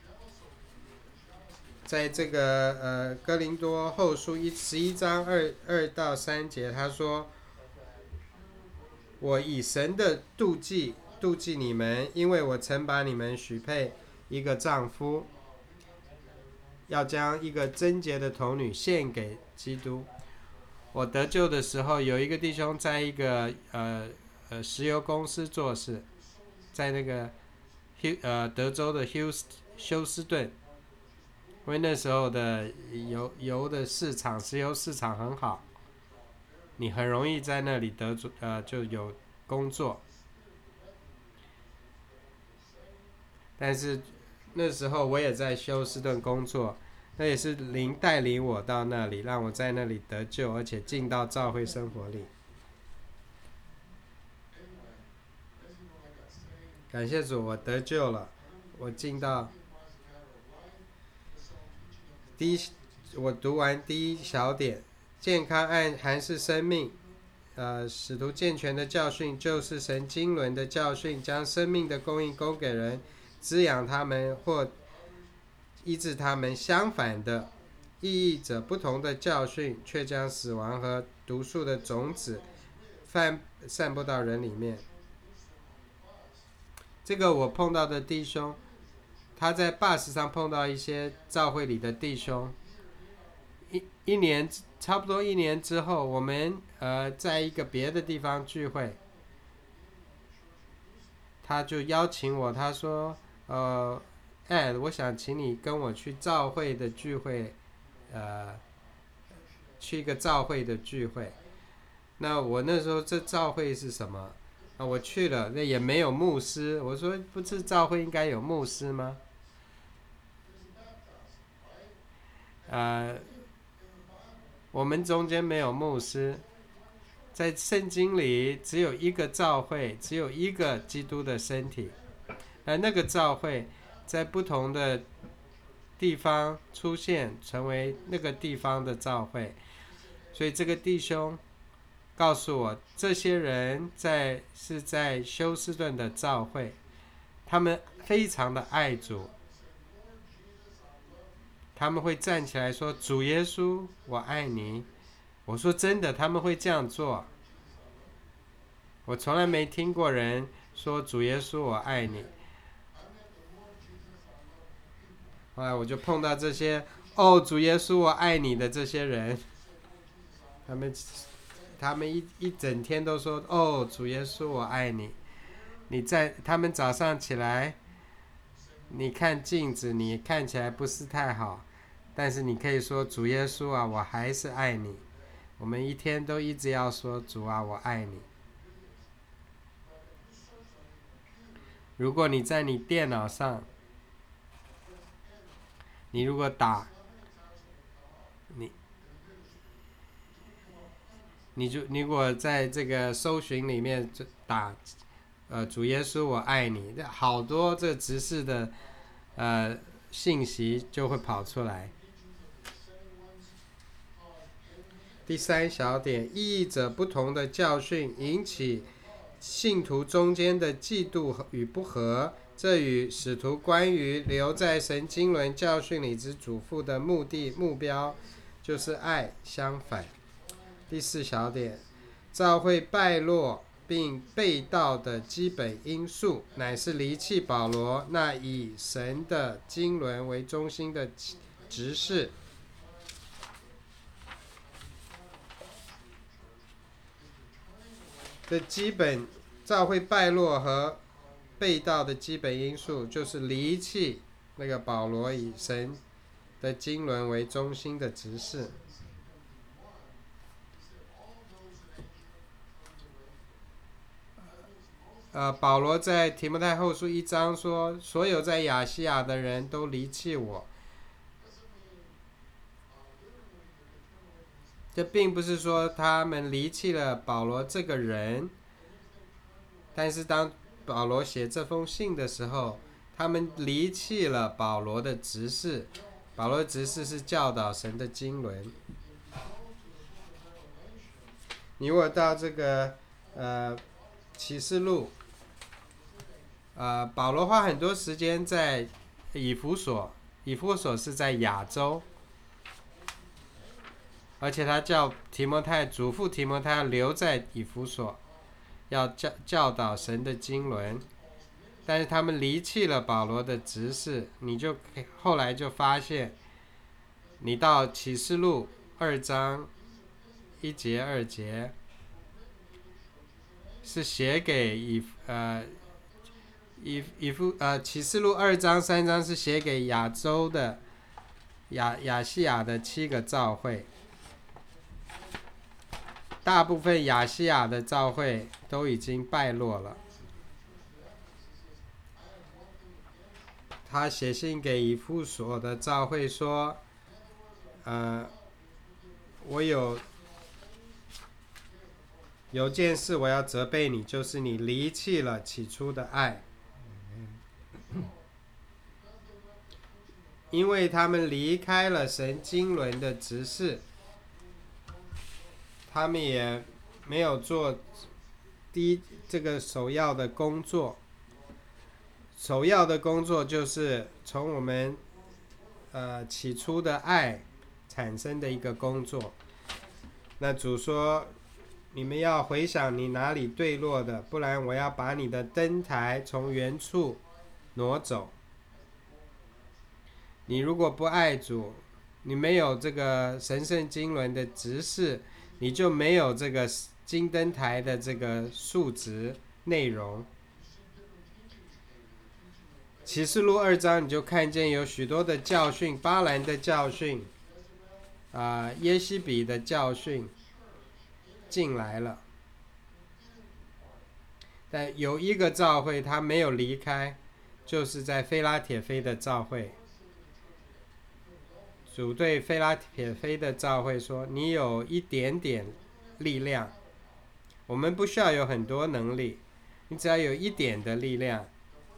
在这个哥林多后书11章2到3节，他说： 我以神的妒忌你们，因为我曾把你们许配一个丈夫，要将一个贞洁的童女献给基督。我得救的时候，有一个弟兄在一个石油公司做事，在那个德州的休斯顿，因为那时候的油的市场，石油市场很好，你很容易在那里就有工作。但是那时候我也在休斯顿工作，那也是灵带领我到那里，让我在那里得救，而且进到教会生活里。感谢主，我得救了，我进到我读完第一小点，健康还是生命。使徒健全的教训就是神经纶的教训，将生命的供应供给人，滋养他们或医治他们。相反的，意义着不同的教训，却将死亡和毒素的种子散播到人里面。这个我碰到的弟兄，他在bus上碰到一些教会里的弟兄，差不多一年之后，我们在一个别的地方聚会，他就邀请我，他说我想请你跟我去教会的聚会，去一个教会的聚会。那我那时候这教会是什么？我去了，那也没有牧师。我说不是教会应该有牧师吗？我们中间没有牧师，在圣经里只有一个教会，只有一个基督的身体。那个教会在不同的地方出现，成为那个地方的教会。所以这个弟兄告诉我，这些人是在休斯顿的教会，他们非常的爱主，他们会站起来说：“主耶稣，我爱你。”我说真的，他们会这样做。我从来没听过人说：“主耶稣，我爱你。”后来我就碰到这些“哦，主耶稣，我爱你”的这些人，他们一整天都说：“哦，主耶稣，我爱你。”他们早上起来，你看镜子，你看起来不是太好，但是你可以说：“主耶稣啊，我还是爱你。”我们一天都一直要说：“主啊，我爱你。”如果你在你电脑上，你如果你如果在这个搜寻里面打主耶稣我爱你，好多这执事的信息就会跑出来。第三小点，意义着不同的教训引起信徒中间的嫉妒与不和，这与使徒关于留在神经纶教训里之嘱咐的目标就是爱相反。第四小点，教会败落并背道的基本因素，乃是离弃保罗那以神的经纶为中心的执事。这基本教会败落和背道的基本因素，就是离弃那个保罗以神的经纶为中心的执事。保罗在提摩太后书1章说：“所有在亚细亚的人都离弃我。”这并不是说他们离弃了保罗这个人，但是当保罗写这封信的时候，他们离弃了保罗的执事。保罗的执事是教导神的经纶。你如果到这个启示录，保罗花很多时间在以弗所，以弗所是在亚洲，而且他叫提摩太，嘱咐提摩太要留在以弗所。 要教导神的经纶，但是他们离弃了保罗的指示，你就后来就发现，你到启示录2章1节2节是写给启示录2章3章是写给亚洲的亚细亚的7个教会，大部分亚细亚的教会都已经败落了。他写信给以弗所的教会说，我有件事我要责备你，就是你离弃了起初的爱。因为他们离开了神经纶的指示，他们也没有做这个首要的工作。首要的工作就是从我们起初的爱产生的一个工作。那主说，你们要回想你哪里坠落的，不然我要把你的灯台从原处挪走。你如果不爱主，你没有这个神圣经纶的指示，你就没有这个金灯台的这个数值内容。启示录2章你就看见有许多的教训，巴兰的教训，耶西比的教训进来了，但有一个教会他没有离开，就是在非拉铁非的教会。主对非拉铁非的教会说，你有一点点力量，我们不需要有很多能力，你只要有一点的力量。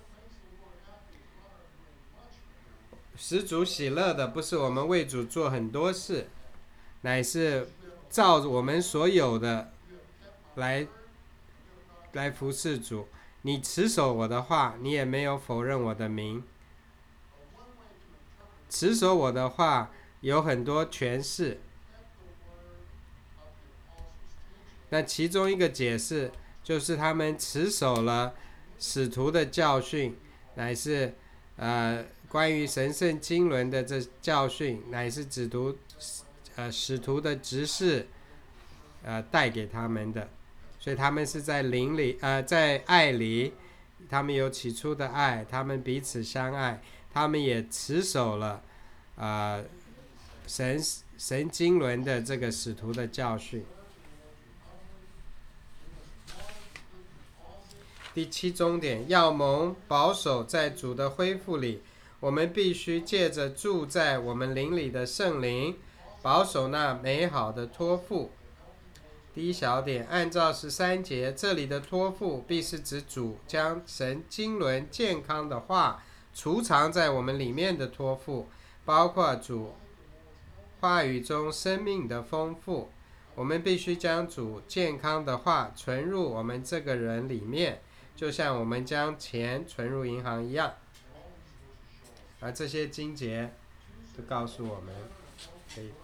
使主喜乐的不是我们为主做很多事，乃是照我们所有的来服侍主。你持守我的话，你也没有否认我的名。持守我的话有很多诠释，那其中一个解释就是他们持守了使徒的教训，乃是关于神圣经纶的这教训，乃是使徒的执事带给他们的，所以他们是在灵里在爱里，他们有起初的爱，他们彼此相爱，他们也持守了神经纶的这个使徒的教训。第7重点，要蒙保守在主的恢复里，我们必须借着住在我们灵里的圣灵，保守那美好的托付。第1小点，按照13节，这里的托付必是指主将神经纶健康的话储藏在我们里面的托付，包括主话语中生命的丰富。我们必须将主健康的话存入我们这个人里面，就像我们将钱存入银行一样。而这些经节都告诉我们可以。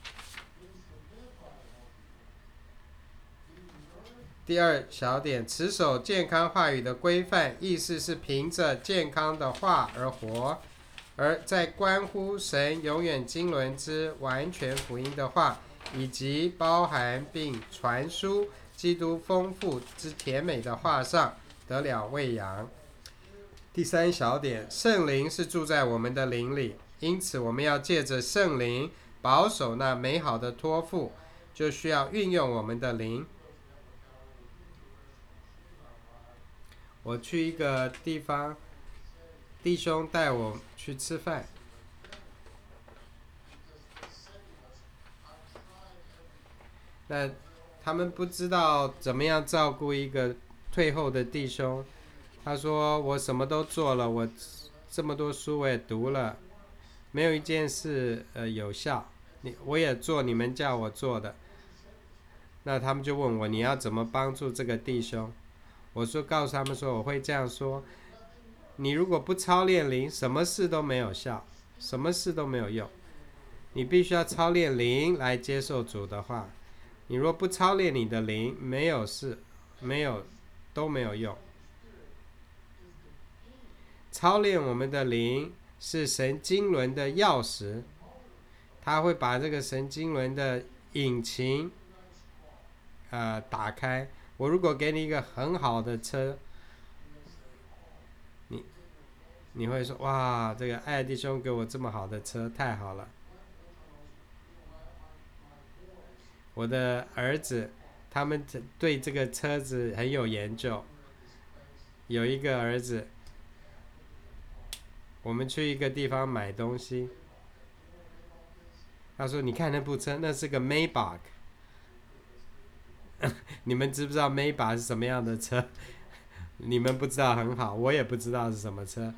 第2小点，持守健康话语的规范，意思是凭着健康的话而活，而在关乎神永远经纶之完全福音的话，以及包含并传输基督丰富之甜美的话上得了喂养。第3小点，圣灵是住在我们的灵里，因此我们要借着圣灵保守那美好的托付，就需要运用我们的灵。我去一个地方，弟兄带我去吃饭，那他们不知道怎么样照顾一个退后的弟兄。他说，我什么都做了，我这么多书我也读了，没有一件事有效，我也做你们叫我做的。那他们就问我，你要怎么帮助这个弟兄？我说，告诉他们说，我会这样说，你如果不操练灵，什么事都没有效，什么事都没有用。你必须要操练灵来接受主的话。你若不操练你的灵，没有都没有用。操练我们的灵是神经轮的钥匙，他会把这个神经轮的引擎打开。我如果给你一个很好的车，你会说，哇，这个爱弟兄给我这么好的车，太好了。我的儿子他们对这个车子很有研究。有一个儿子，我们去一个地方买东西，他说，你看那部车，那是个 Maybach。 你们知不知道 Maybach 是什么样的车？你们不知道很好，我也不知道是什么车。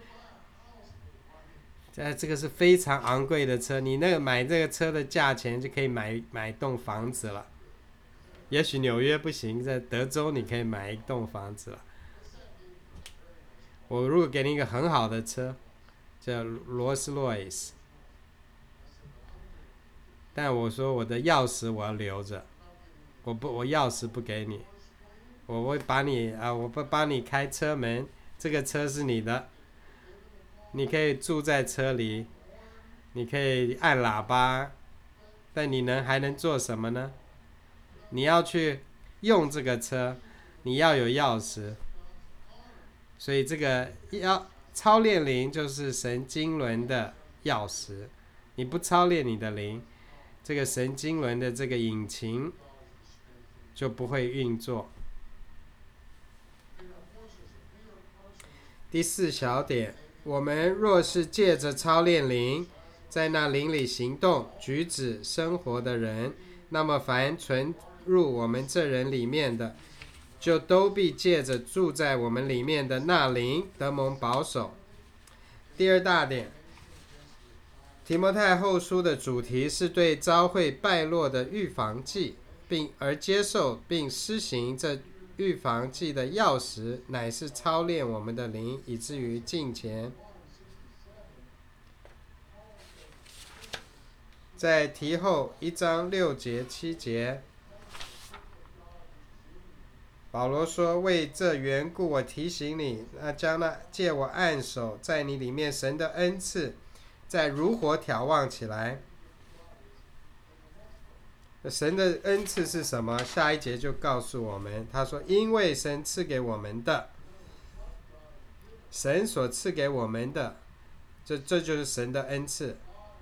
这个是非常昂贵的车，你那个买这个车的价钱就可以买栋房子了。也许纽约不行，在德州你可以买一栋房子了。我如果给你一个很好的车，叫罗斯洛伊斯，但我说我的钥匙我要留着，我钥匙不给你，我会把你我不帮你开车门，这个车是你的，你可以住在车里，你可以按喇叭，但你还能做什么呢？你要去用这个车，你要有钥匙。所以这个操练灵就是神经轮的钥匙，你不操练你的灵，这个神经轮的这个引擎就不会运作。第4小点，我们若是借着操练灵，在那灵里行动、举止、生活的人，那么凡存入我们这人里面的，就都必借着住在我们里面的那灵得蒙保守。第2大点，提摩太后书的主题是对教会败落的预防剂，而接受并施行这预防剂的钥匙，乃是操练我们的灵，以至于敬虔。在提后1章6节7节，保罗说，为这缘故我提醒你，将那借我按手在你里面神的恩赐再如火挑旺起来。神的恩赐是什么？下一节就告诉我们，他说，因为神赐给我们的，神所赐给我们的，这就是神的恩赐。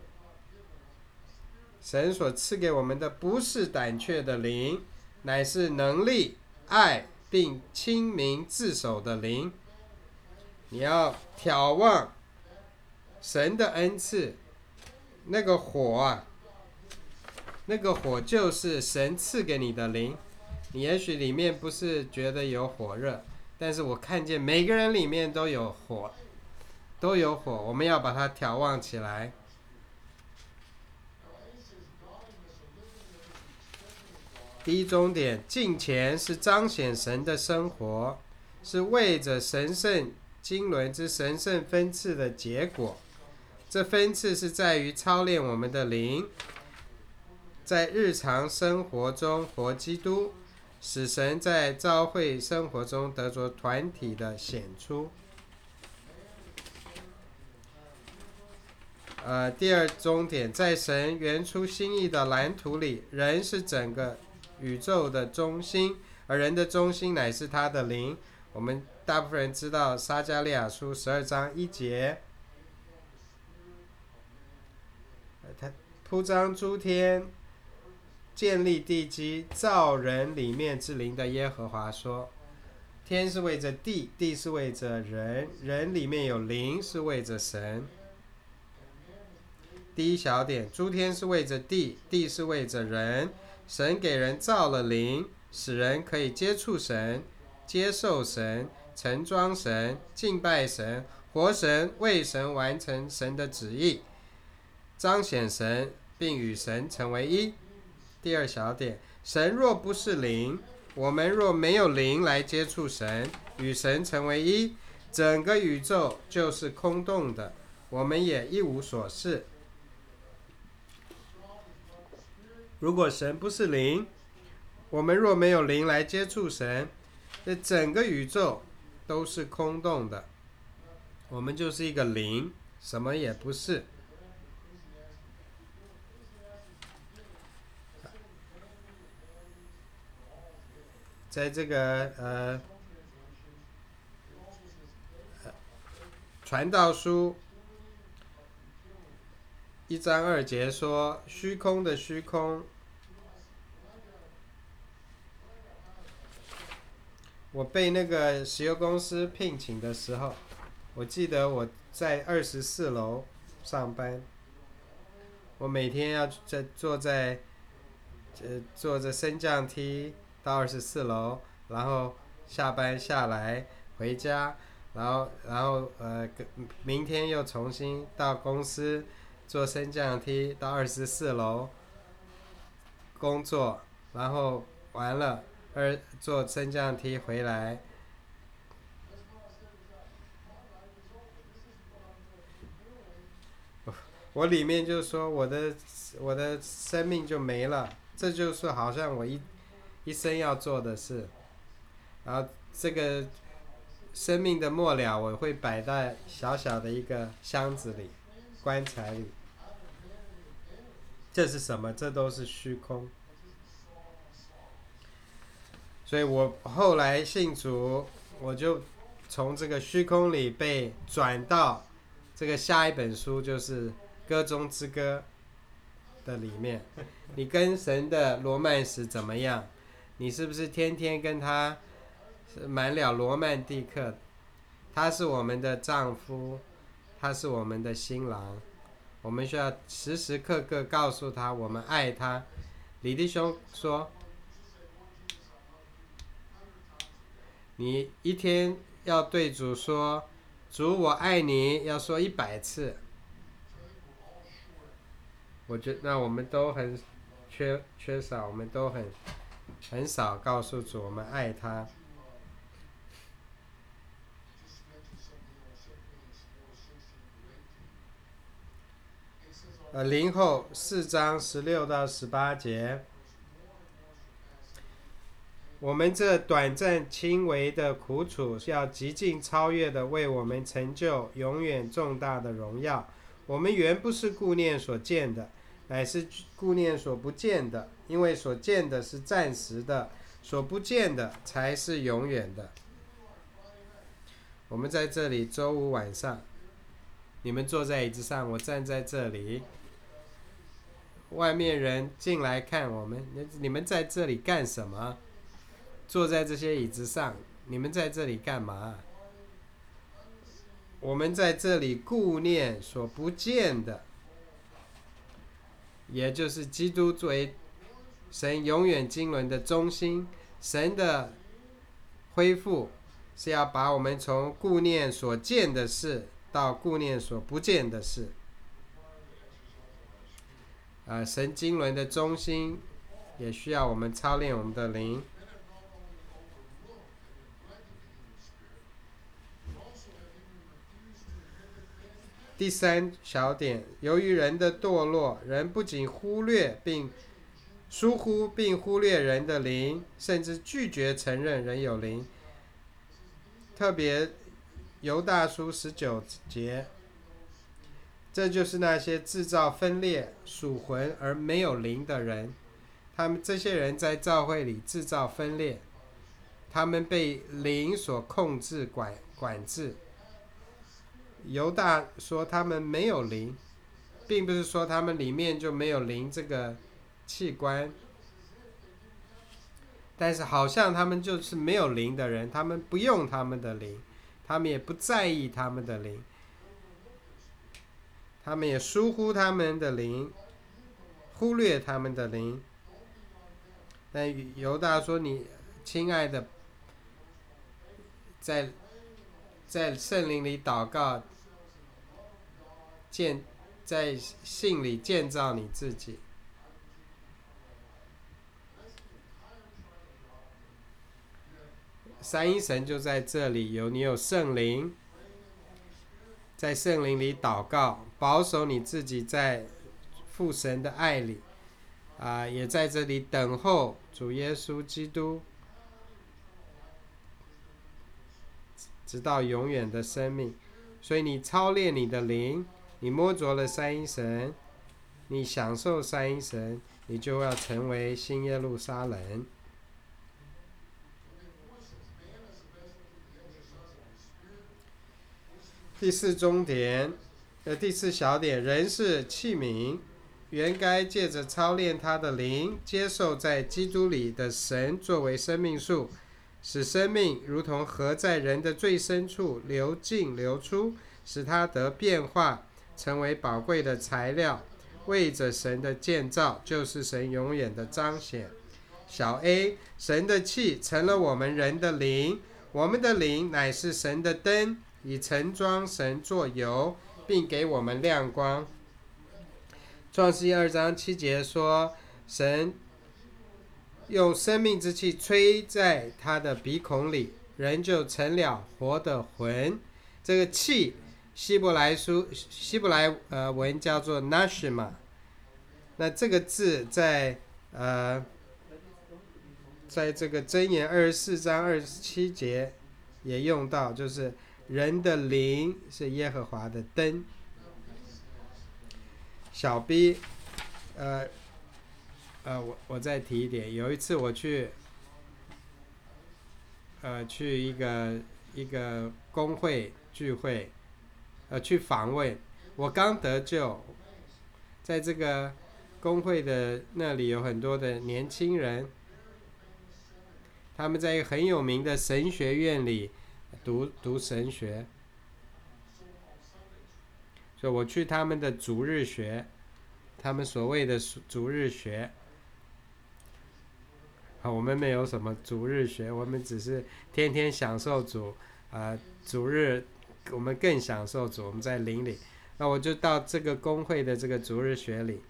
神所赐给我们的不是胆怯的灵，乃是能力、爱并亲民自守的灵。你要挑旺神的恩赐，那个火那个火就是神赐给你的灵。你也许里面不是觉得有火热，但是我看见每个人里面都有火，我们要把它挑旺起来。第1重点，敬虔是彰显神的生活，是为着神圣经纶之神圣分赐的结果。这分赐是在于操练我们的灵，在日常生活中活基督，使神在教会生活中得着团体的显出。第2重点，在神原出心意的蓝图里，人是整个宇宙的中心，而人的中心乃是他的灵。我们大部分人知道撒迦利亚书12章1节，他铺张诸天，建立地基，造人里面之灵的耶和华说，天是为着地，地是为着人，人里面有灵是为着神。第1小点，诸天是为着地，地是为着人，神给人造了灵，使人可以接触神，接受神，承装神，敬拜神，活神，为神完成神的旨意，彰显神，并与神成为一。第2小点，神若不是灵，我们若没有灵来接触神，与神成为一，整个宇宙就是空洞的，我们也一无所事。如果神不是灵，我们若没有灵来接触神， 这整个宇宙都是空洞的，我们就是一个零，什么也不是。在这个传道书1章2节说，虚空的虚空。我被那个石油公司聘请的时候，我记得我在24楼上班，我每天要坐着升降梯到24楼，然后下班下来回家，然后明天又重新到公司坐升降梯到24楼工作，然后完了坐升降梯回来。我里面就说我的生命就没了，这就是好像我一生要做的事。然后这个生命的末了，我会摆在小小的一个箱子里，棺材里。这是什么？这都是虚空。所以我后来信主，我就从这个虚空里被转到这个下一本书，就是歌中之歌的里面。你跟神的罗曼史怎么样？你是不是天天跟他满了罗曼蒂克？他是我们的丈夫，他是我们的新郎，我们需要时时刻刻告诉他我们爱他。李弟兄说，你一天要对主说，主我爱你，要说100次。我觉得那我们都很缺少，我们都很少告诉主我们爱他。林后4章16到18节，我们这短暂轻微的苦楚，要极尽超越的为我们成就永远重大的荣耀。我们原不是顾念所见的，乃是顾念所不见的，因为所见的是暂时的，所不见的才是永远的。我们在这里周五晚上，你们坐在椅子上，我站在这里，外面人进来看我们，你们在这里干什么？坐在这些椅子上，你们在这里干嘛？我们在这里顾念所不见的，也就是基督作为神永远经纶的中心。神的恢复是要把我们从顾念所见的事到顾念所不见的事。神经纶的中心也需要我们操练我们的灵。第3小点，由于人的堕落，人不仅疏忽并忽略人的灵，甚至拒绝承认人有灵。特别犹大书19节，这就是那些制造分裂、属魂而没有灵的人。他们这些人在教会里制造分裂，他们被灵所控制管制。犹大说他们没有灵，并不是说他们里面就没有灵这个器官，但是好像他们就是没有灵的人，他们不用他们的灵，他们也不在意他们的灵，他们也疏忽他们的灵，忽略他们的灵。但犹大说，你亲爱的，在圣灵里祷告，在信里建造你自己。三一神就在这里，你有圣灵，在圣灵里祷告，保守你自己在父神的爱里，也在这里等候主耶稣基督直到永远的生命。所以你操练你的灵，你摸着了三一神，你享受三一神，你就要成为新耶路撒冷。第四小点，人是器皿，原该借着操练他的灵，接受在基督里的神作为生命树，使生命如同河在人的最深处流进流出，使它得变化，成为宝贵的材料，为着神的建造，就是神永远的彰显。小 a， 神的气成了我们人的灵，我们的灵乃是神的灯，以盛装神作油，并给我们亮光。创世记2章7节说，神用生命之气吹在他的鼻孔里，人就成了活的魂。这个气希伯来文叫做 nashima， 那这个字在这个箴言24章27节也用到，就是人的灵是耶和华的灯。小 b， 我再提一点，有一次我去一个公会聚会，去访问，我刚得救，在这个公会的那里有很多的年轻人，他们在一个很有名的神学院里读神学，所以我去他们的主日学，他们所谓的主日学，我们没有什么主日学，我们只是天天享受主，主日我们更享受主，我们在灵里。那我就到这个公会的这个主日学里，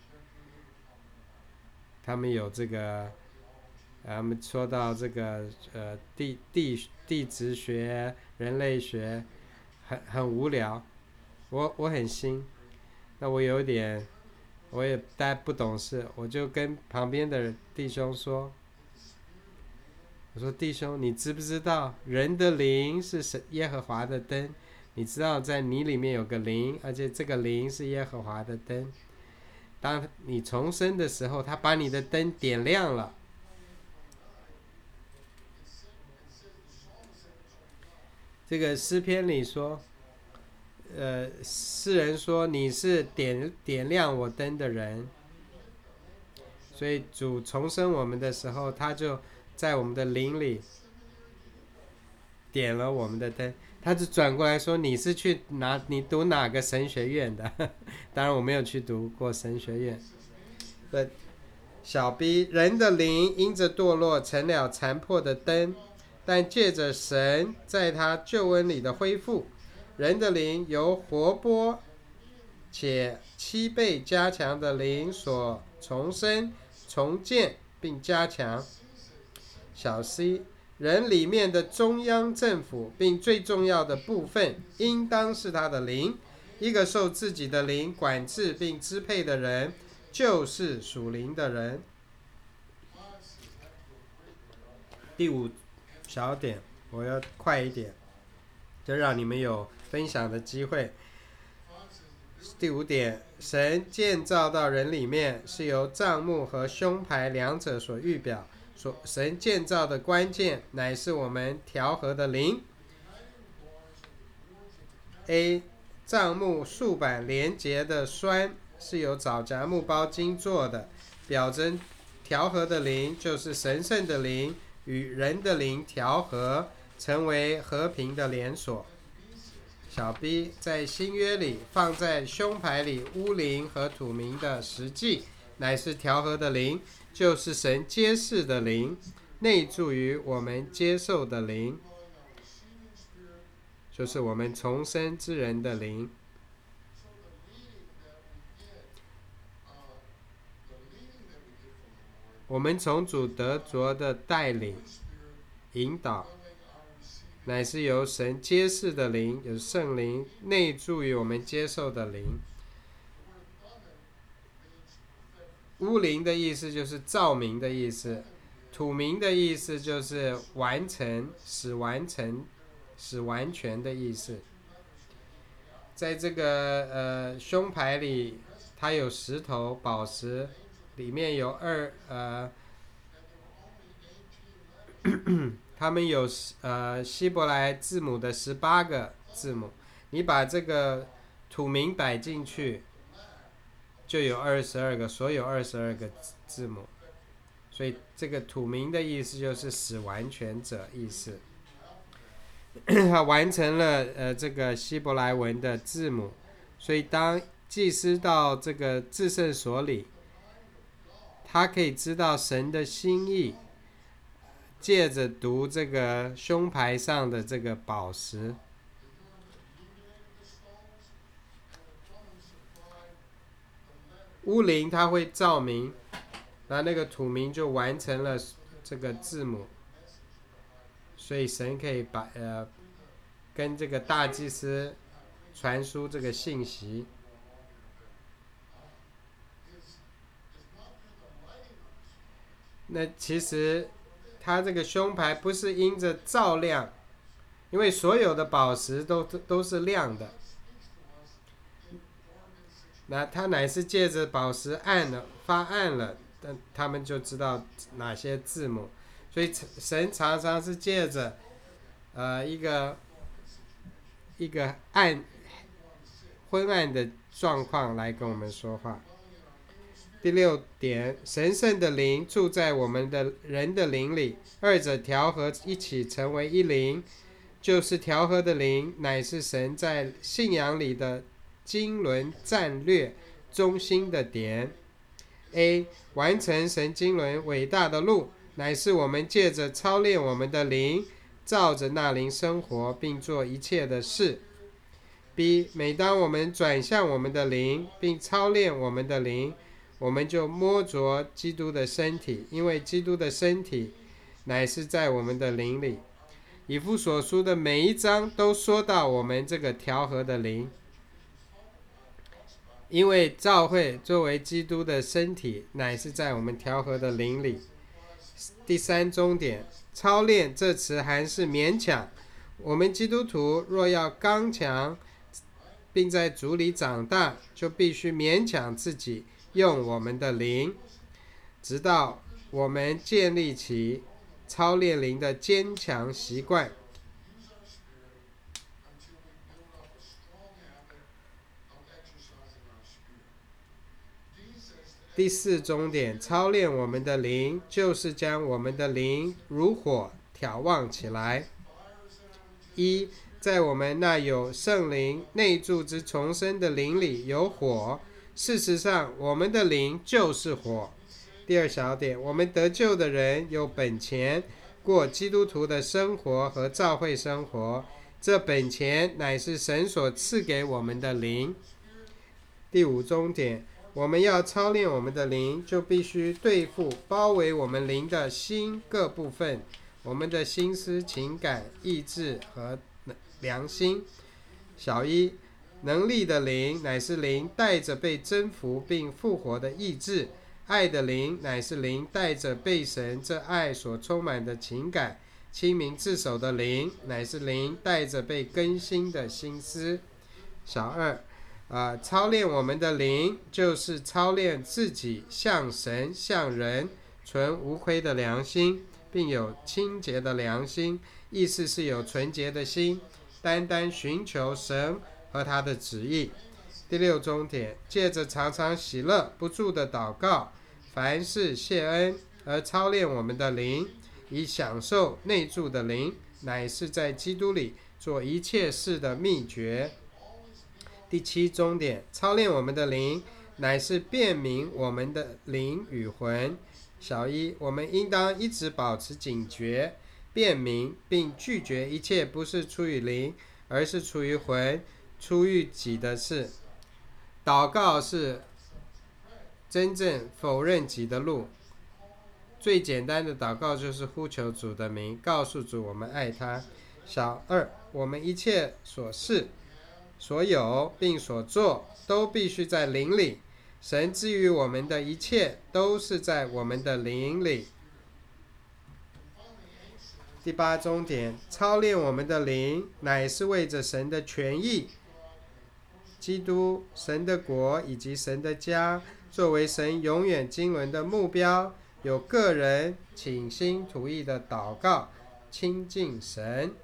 他们有这个，他们说到这个地质学、人类学，很无聊。我很新，那我有点，我也不懂事，我就跟旁边的弟兄说，我说弟兄，你知不知道人的灵是耶和华的灯？你知道在你里面有个灵，而且这个灵是耶和华的灯。当你重生的时候，他把你的灯点亮了。这个诗篇里说，诗人说你是点亮我灯的人，所以主重生我们的时候，他就在我们的灵里点了我们的灯。他就转过来说，你读哪个神学院的？当然我没有去读过神学院。小 b， 人的灵因着堕落成了残破的灯，但借着神在他救恩里的恢复，人的灵由活泼且7倍加强的灵所重生、重建并加强。小 c， 人里面的中央政府并最重要的部分应当是他的灵。一个受自己的灵管制并支配的人，就是属灵的人。第5小点，我要快一点，就让你们有分享的机会。第5点，神建造到人里面是由帐幕和胸牌两者所预表，神建造的关键乃是我们调和的灵。A， 帐幕竖板连结的栓是由枣荚木包金做的，表征调和的灵就是神圣的灵与人的灵调和，成为和平的连锁。小 b， 在新约里放在胸牌里乌灵和土明的实际，乃是调和的灵，就是神揭示的灵，内住于我们接受的灵，就是我们重生之人的灵。我们从主得着的带领、引导，乃是由神揭示的灵，有圣灵内住于我们接受的灵。乌灵的意思就是照明的意思，土明的意思就是完成，使完成使完全的意思。在这个胸牌里，它有石头宝石，里面有他们有希伯来字母的18个字母，你把这个土名摆进去，就有22个，所有22个字母。所以这个土名的意思就是使完全者意思。他完成了这个希伯来文的字母，所以当祭司到这个至圣所里，他可以知道神的心意，借着读这个胸牌上的这个宝石。乌灵它会照明，那个土名就完成了这个字母，所以神可以跟这个大祭司传输这个信息。那其实它这个胸牌不是因着照亮，因为所有的宝石都是亮的，那它乃是借着宝石发暗了，但他们就知道哪些字母。所以神常常是借着一个昏暗的状况来跟我们说话。第6点，神圣的灵住在我们的人的灵里，二者调和一起成为一灵，就是调和的灵，乃是神在信仰里的经纶战略中心的点。A. 完成神经纶伟大的路，乃是我们借着操练我们的灵，照着那灵生活，并做一切的事。B. 每当我们转向我们的灵，并操练我们的灵，我们就摸着基督的身体，因为基督的身体乃是在我们的灵里。以弗所书的每一章都说到我们这个调和的灵，因为教会作为基督的身体，乃是在我们调和的灵里。第3重点，操练这词还是勉强。我们基督徒若要刚强，并在主里长大，就必须勉强自己用我们的灵，直到我们建立起操练灵的坚强习惯。第4重点，操练我们的灵，就是将我们的灵如火挑旺起来。1. 在我们那有圣灵内住之重生的灵里有火，事实上我们的灵就是火。第2小点，我们得救的人有本钱过基督徒的生活和教会生活，这本钱乃是神所赐给我们的灵。第5重点，我们要操练我们的灵，就必须对付包围我们灵的心各部分，我们的心思、情感、意志和良心。小一，能力的灵乃是灵带着被征服并复活的意志，爱的灵乃是灵带着被神这爱所充满的情感，清明自守的灵乃是灵带着被更新的心思。小二，操练我们的灵，就是操练自己像神像人，存无亏的良心，并有清洁的良心，意思是有纯洁的心，单单寻求神和他的旨意。第6重点，借着常常喜乐不住的祷告，凡事谢恩，而操练我们的灵，以享受内住的灵，乃是在基督里做一切事的秘诀。第7重点，操练我们的灵，乃是辨明我们的灵与魂。小一，我们应当一直保持警觉，辨明并拒绝一切不是出于灵，而是出于魂、出于己的事。祷告是真正否认己的路。最简单的祷告就是呼求主的名，告诉主我们爱他。小二，我们一切所事、所有并所做，都必须在灵里。神赐予我们的一切都是在我们的灵里。 第八重点，操练我们的灵，乃是为着神的权益、基督、神的国以及神的家，作为神永远经纶的目标，有个人倾心吐意的祷告，亲近神。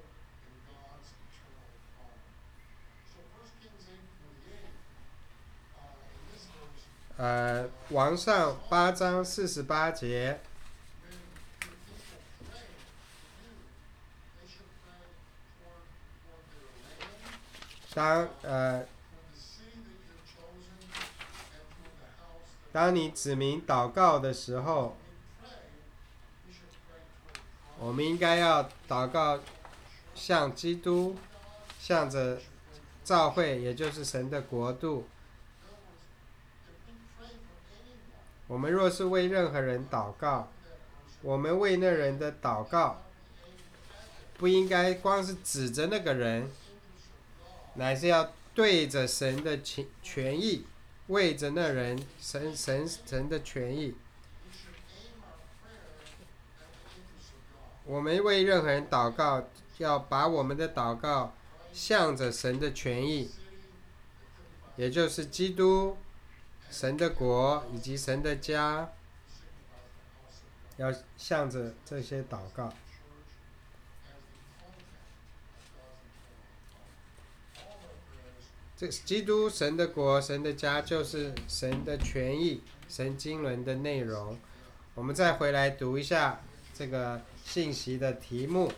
王上8章48节，当你指明祷告的时候，我们应该要祷告向基督，向着教会，也就是神的国度。我们若是为任何人祷告，我们为那人的祷告不应该光是指着那个人，乃是要对着神的权益，为着那人神的权益。我们为任何人祷告，要把我们的祷告向着神的权益，也就是基督、神的国以及神的家，要向着这些祷告。这基督、神的国、神的家，就是神的权益、神经纶的内容。我们再回来读一下这个信息的题目：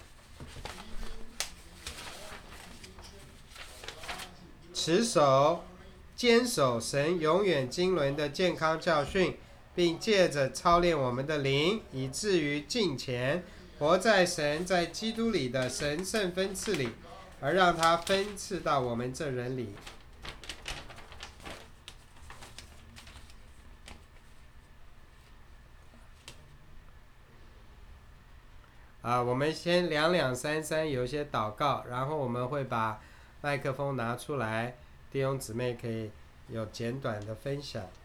坚守神永远经纶的健康教训，并借着操练我们的灵，以至于敬虔，活在神在基督里的神圣分赐里，而让它分赐到我们这人里。我们先2、2、3、3有一些祷告，然后我们会把麦克风拿出来，弟兄姊妹可以有简短的分享。